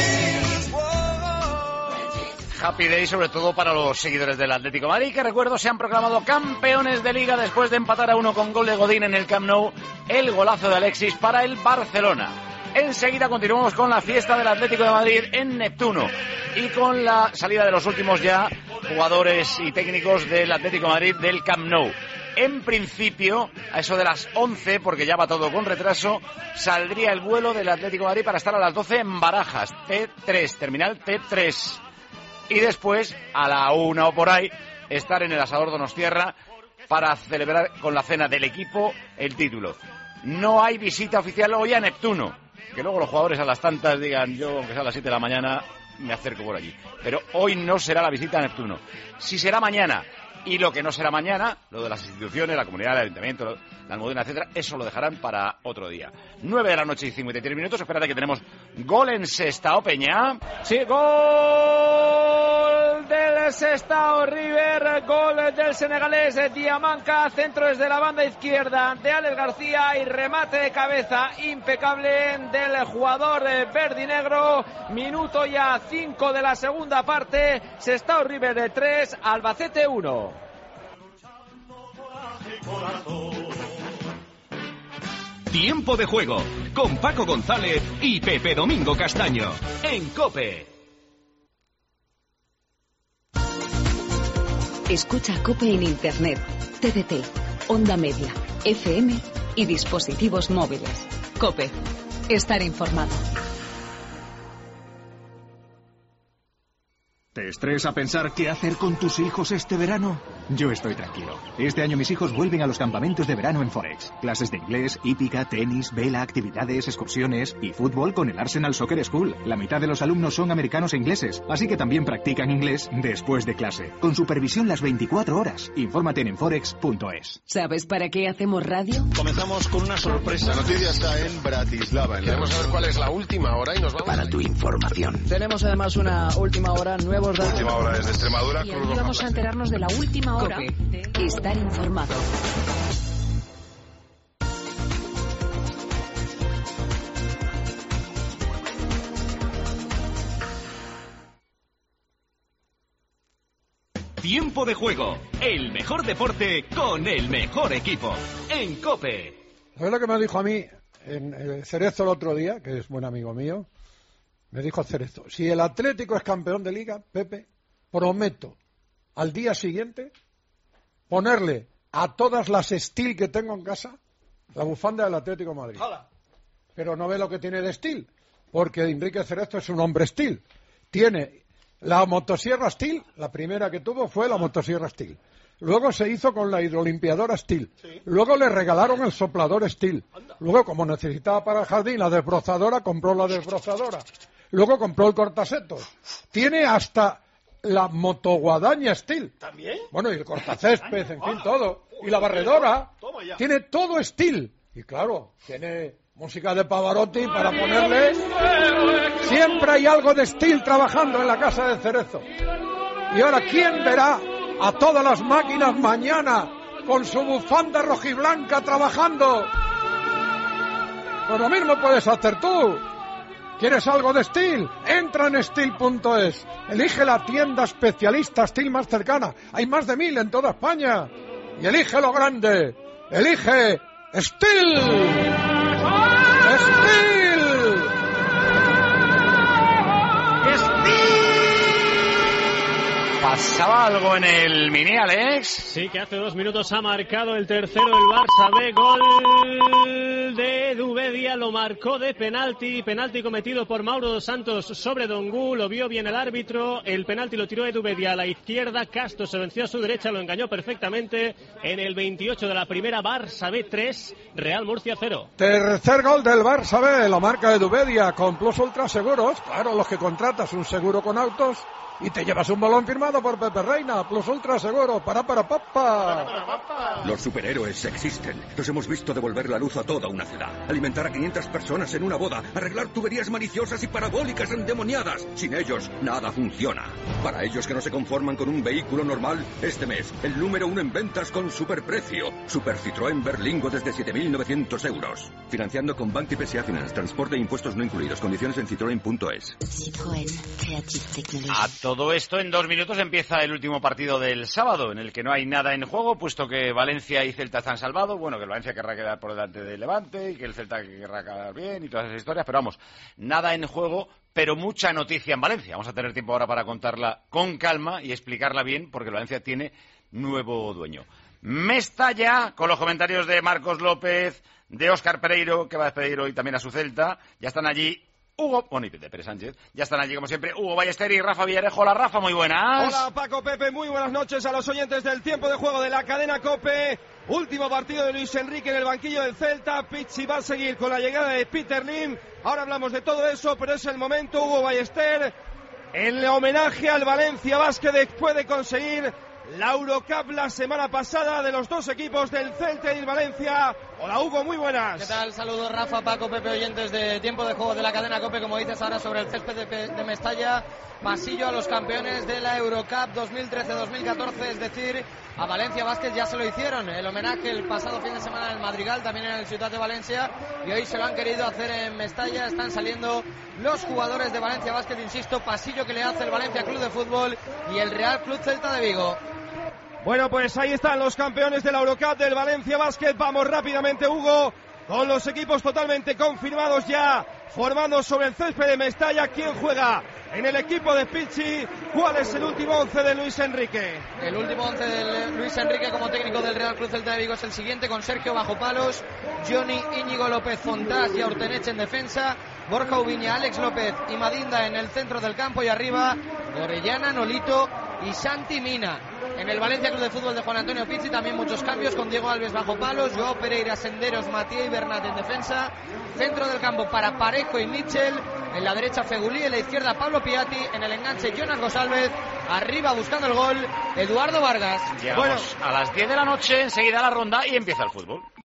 Happy Day, sobre todo para los seguidores del Atlético de Madrid, que recuerdo se han proclamado campeones de Liga después de empatar a uno con gol de Godín en el Camp Nou, el golazo de Alexis para el Barcelona. Enseguida continuamos con la fiesta del Atlético de Madrid en Neptuno y con la salida de los últimos ya jugadores y técnicos del Atlético de Madrid del Camp Nou. En principio, a eso de las once, porque ya va todo con retraso, saldría el vuelo del Atlético de Madrid para estar a las doce en Barajas, T tres, terminal T tres. Y después, a la una o por ahí, estar en el Asador Donostierra para celebrar con la cena del equipo el título. No hay visita oficial hoy a Neptuno. Que luego los jugadores a las tantas digan, yo, aunque sea a las siete de la mañana, me acerco por allí. Pero hoy no será la visita a Neptuno. Sí será mañana. Y lo que no será mañana, lo de las instituciones, la comunidad, el ayuntamiento, la Almudena, etcétera, eso lo dejarán para otro día. nueve de la noche y cincuenta y tres minutos. Espérate que tenemos gol en Sestao, Peña. Sí, gol del Sestao River, gol del senegalés Diamanca, centro desde la banda izquierda de Alex García y remate de cabeza impecable del jugador verdinegro. Minuto ya cinco de la segunda parte. Sestao River tres, Albacete uno. Tiempo de juego con Paco González y Pepe Domingo Castaño en COPE. Escucha COPE en internet, T D T, Onda Media, F M y dispositivos móviles. COPE. Estar informado. ¿Te estresa pensar qué hacer con tus hijos este verano? Yo estoy tranquilo. Este año mis hijos vuelven a los campamentos de verano en Forex. Clases de inglés, hípica, tenis, vela, actividades, excursiones y fútbol con el Arsenal Soccer School. La mitad de los alumnos son americanos e ingleses, así que también practican inglés después de clase. Con supervisión las veinticuatro horas. Infórmate en forex punto es. ¿Sabes para qué hacemos radio? Comenzamos con una sorpresa. La noticia está en Bratislava. Queremos saber cuál es la última hora y nos vamos... Para tu información. Tenemos además una última hora, nuevos datos. Última hora desde Extremadura. Y aquí vamos a enterarnos de la última hora. COPE. Estar informado. Tiempo de juego, el mejor deporte con el mejor equipo. En COPE. ¿Sabes lo que me dijo a mí en el Cerezo el otro día, que es buen amigo mío? Me dijo Cerezo, si el Atlético es campeón de Liga, Pepe, prometo al día siguiente ponerle a todas las Steel que tengo en casa la bufanda del Atlético de Madrid. Hola. Pero no ve lo que tiene de Steel, porque Enrique Cerezo es un hombre Steel. Tiene la motosierra Steel, la primera que tuvo fue la motosierra Steel. Luego se hizo con la hidrolimpiadora Steel. Sí. Luego le regalaron el soplador Steel. Luego, como necesitaba para el jardín la desbrozadora, compró la desbrozadora. Luego compró el cortasetos. Tiene hasta la motoguadaña Steel. ¿También? Bueno, y el cortacésped, en fin, todo. Y la barredora. Tiene todo Steel. Y claro, tiene música de Pavarotti para ponerle. Siempre hay algo de Steel trabajando en la casa de Cerezo. Y ahora, ¿quién verá a todas las máquinas mañana con su bufanda rojiblanca trabajando? Pues lo mismo puedes hacer tú. ¿Quieres algo de Steel? Entra en steel punto es. Elige la tienda especialista Steel más cercana. Hay más de mil en toda España. Y elige lo grande. Elige Steel. Steel. ¿Pasaba algo en el Mini, Alex? Sí, que hace dos minutos ha marcado el tercero el Barça B. Gol de Dubedia, lo marcó de penalti. Penalti cometido por Mauro dos Santos sobre Dongu. Lo vio bien el árbitro. El penalti lo tiró de Dubedia a la izquierda. Castro se venció a su derecha, lo engañó perfectamente. En el veintiocho de la primera, Barça B tres, Real Murcia cero. Tercer gol del Barça B, la marca de Dubedia con Plus Ultra Seguros. Claro, los que contratas un seguro con autos y te llevas un balón firmado por Pepe Reina. Plus Ultra Seguro, para para papa. Los superhéroes existen. Los hemos visto devolver la luz a toda una ciudad, alimentar a quinientas personas en una boda, arreglar tuberías maliciosas y parabólicas endemoniadas. Sin ellos, nada funciona. Para ellos que no se conforman con un vehículo normal, este mes, el número uno en ventas con superprecio. Super Citroën Berlingo desde siete mil novecientos euros. Financiando con Bank P S A Finance. Transporte e impuestos no incluidos. Condiciones en citroen punto es. Citroën Creative Technology. A todo esto, en dos minutos empieza el último partido del sábado, en el que no hay nada en juego, puesto que Valencia y Celta están salvados. Bueno, que el Valencia querrá quedar por delante del Levante y que el Celta querrá quedar bien y todas esas historias, pero vamos, nada en juego, pero mucha noticia en Valencia. Vamos a tener tiempo ahora para contarla con calma y explicarla bien, porque el Valencia tiene nuevo dueño. Mestalla, con los comentarios de Marcos López, de Óscar Pereiro, que va a despedir hoy también a su Celta. Ya están allí Hugo, bueno, y de Pérez Sánchez, ya están allí como siempre Hugo Ballester y Rafa Villarejo. Hola Rafa, muy buenas. Hola Paco, Pepe, muy buenas noches a los oyentes del tiempo de juego de la cadena COPE. Último partido de Luis Enrique en el banquillo del Celta. Pichi va a seguir con la llegada de Peter Lim. Ahora hablamos de todo eso, pero es el momento, Hugo Ballester, el homenaje al Valencia Basket después de conseguir la Eurocup la semana pasada de los dos equipos del Celta y el Valencia. Hola Hugo, muy buenas. ¿Qué tal? Saludos Rafa, Paco, Pepe, oyentes de tiempo de juego de la cadena COPE, como dices ahora sobre el césped de, de Mestalla. Pasillo a los campeones de la Eurocup dos mil trece dos mil catorce, es decir, a Valencia Basket ya se lo hicieron. El homenaje el pasado fin de semana en el Madrigal, también en el Ciutat de Valencia, y hoy se lo han querido hacer en Mestalla. Están saliendo los jugadores de Valencia Basket, insisto, pasillo que le hace el Valencia Club de Fútbol y el Real Club Celta de Vigo. Bueno, pues ahí están los campeones de la Eurocup del Valencia Basket. Vamos rápidamente, Hugo, con los equipos totalmente confirmados ya formando sobre el césped de Mestalla. ¿Quién juega en el equipo de Pichi? ¿Cuál es el último once de Luis Enrique? El último once de Luis Enrique como técnico del Real Cruz Celta de Vigo es el siguiente, con Sergio bajo palos, Johnny, Íñigo López, Fontás y Aurtenech en defensa, Borja Ubiña, Alex López y Madinda en el centro del campo, y arriba Orellana, Nolito y Santi Mina. En el Valencia Club de Fútbol de Juan Antonio Pizzi también muchos cambios, con Diego Alves bajo palos, Joao Pereira, Senderos, Matías y Bernat en defensa, centro del campo para Parejo y Mitchell, en la derecha Fegulí, en la izquierda Pablo Piatti, en el enganche Jonas González, arriba buscando el gol Eduardo Vargas. Llegamos bueno, a las diez de la noche, enseguida la ronda y empieza el fútbol.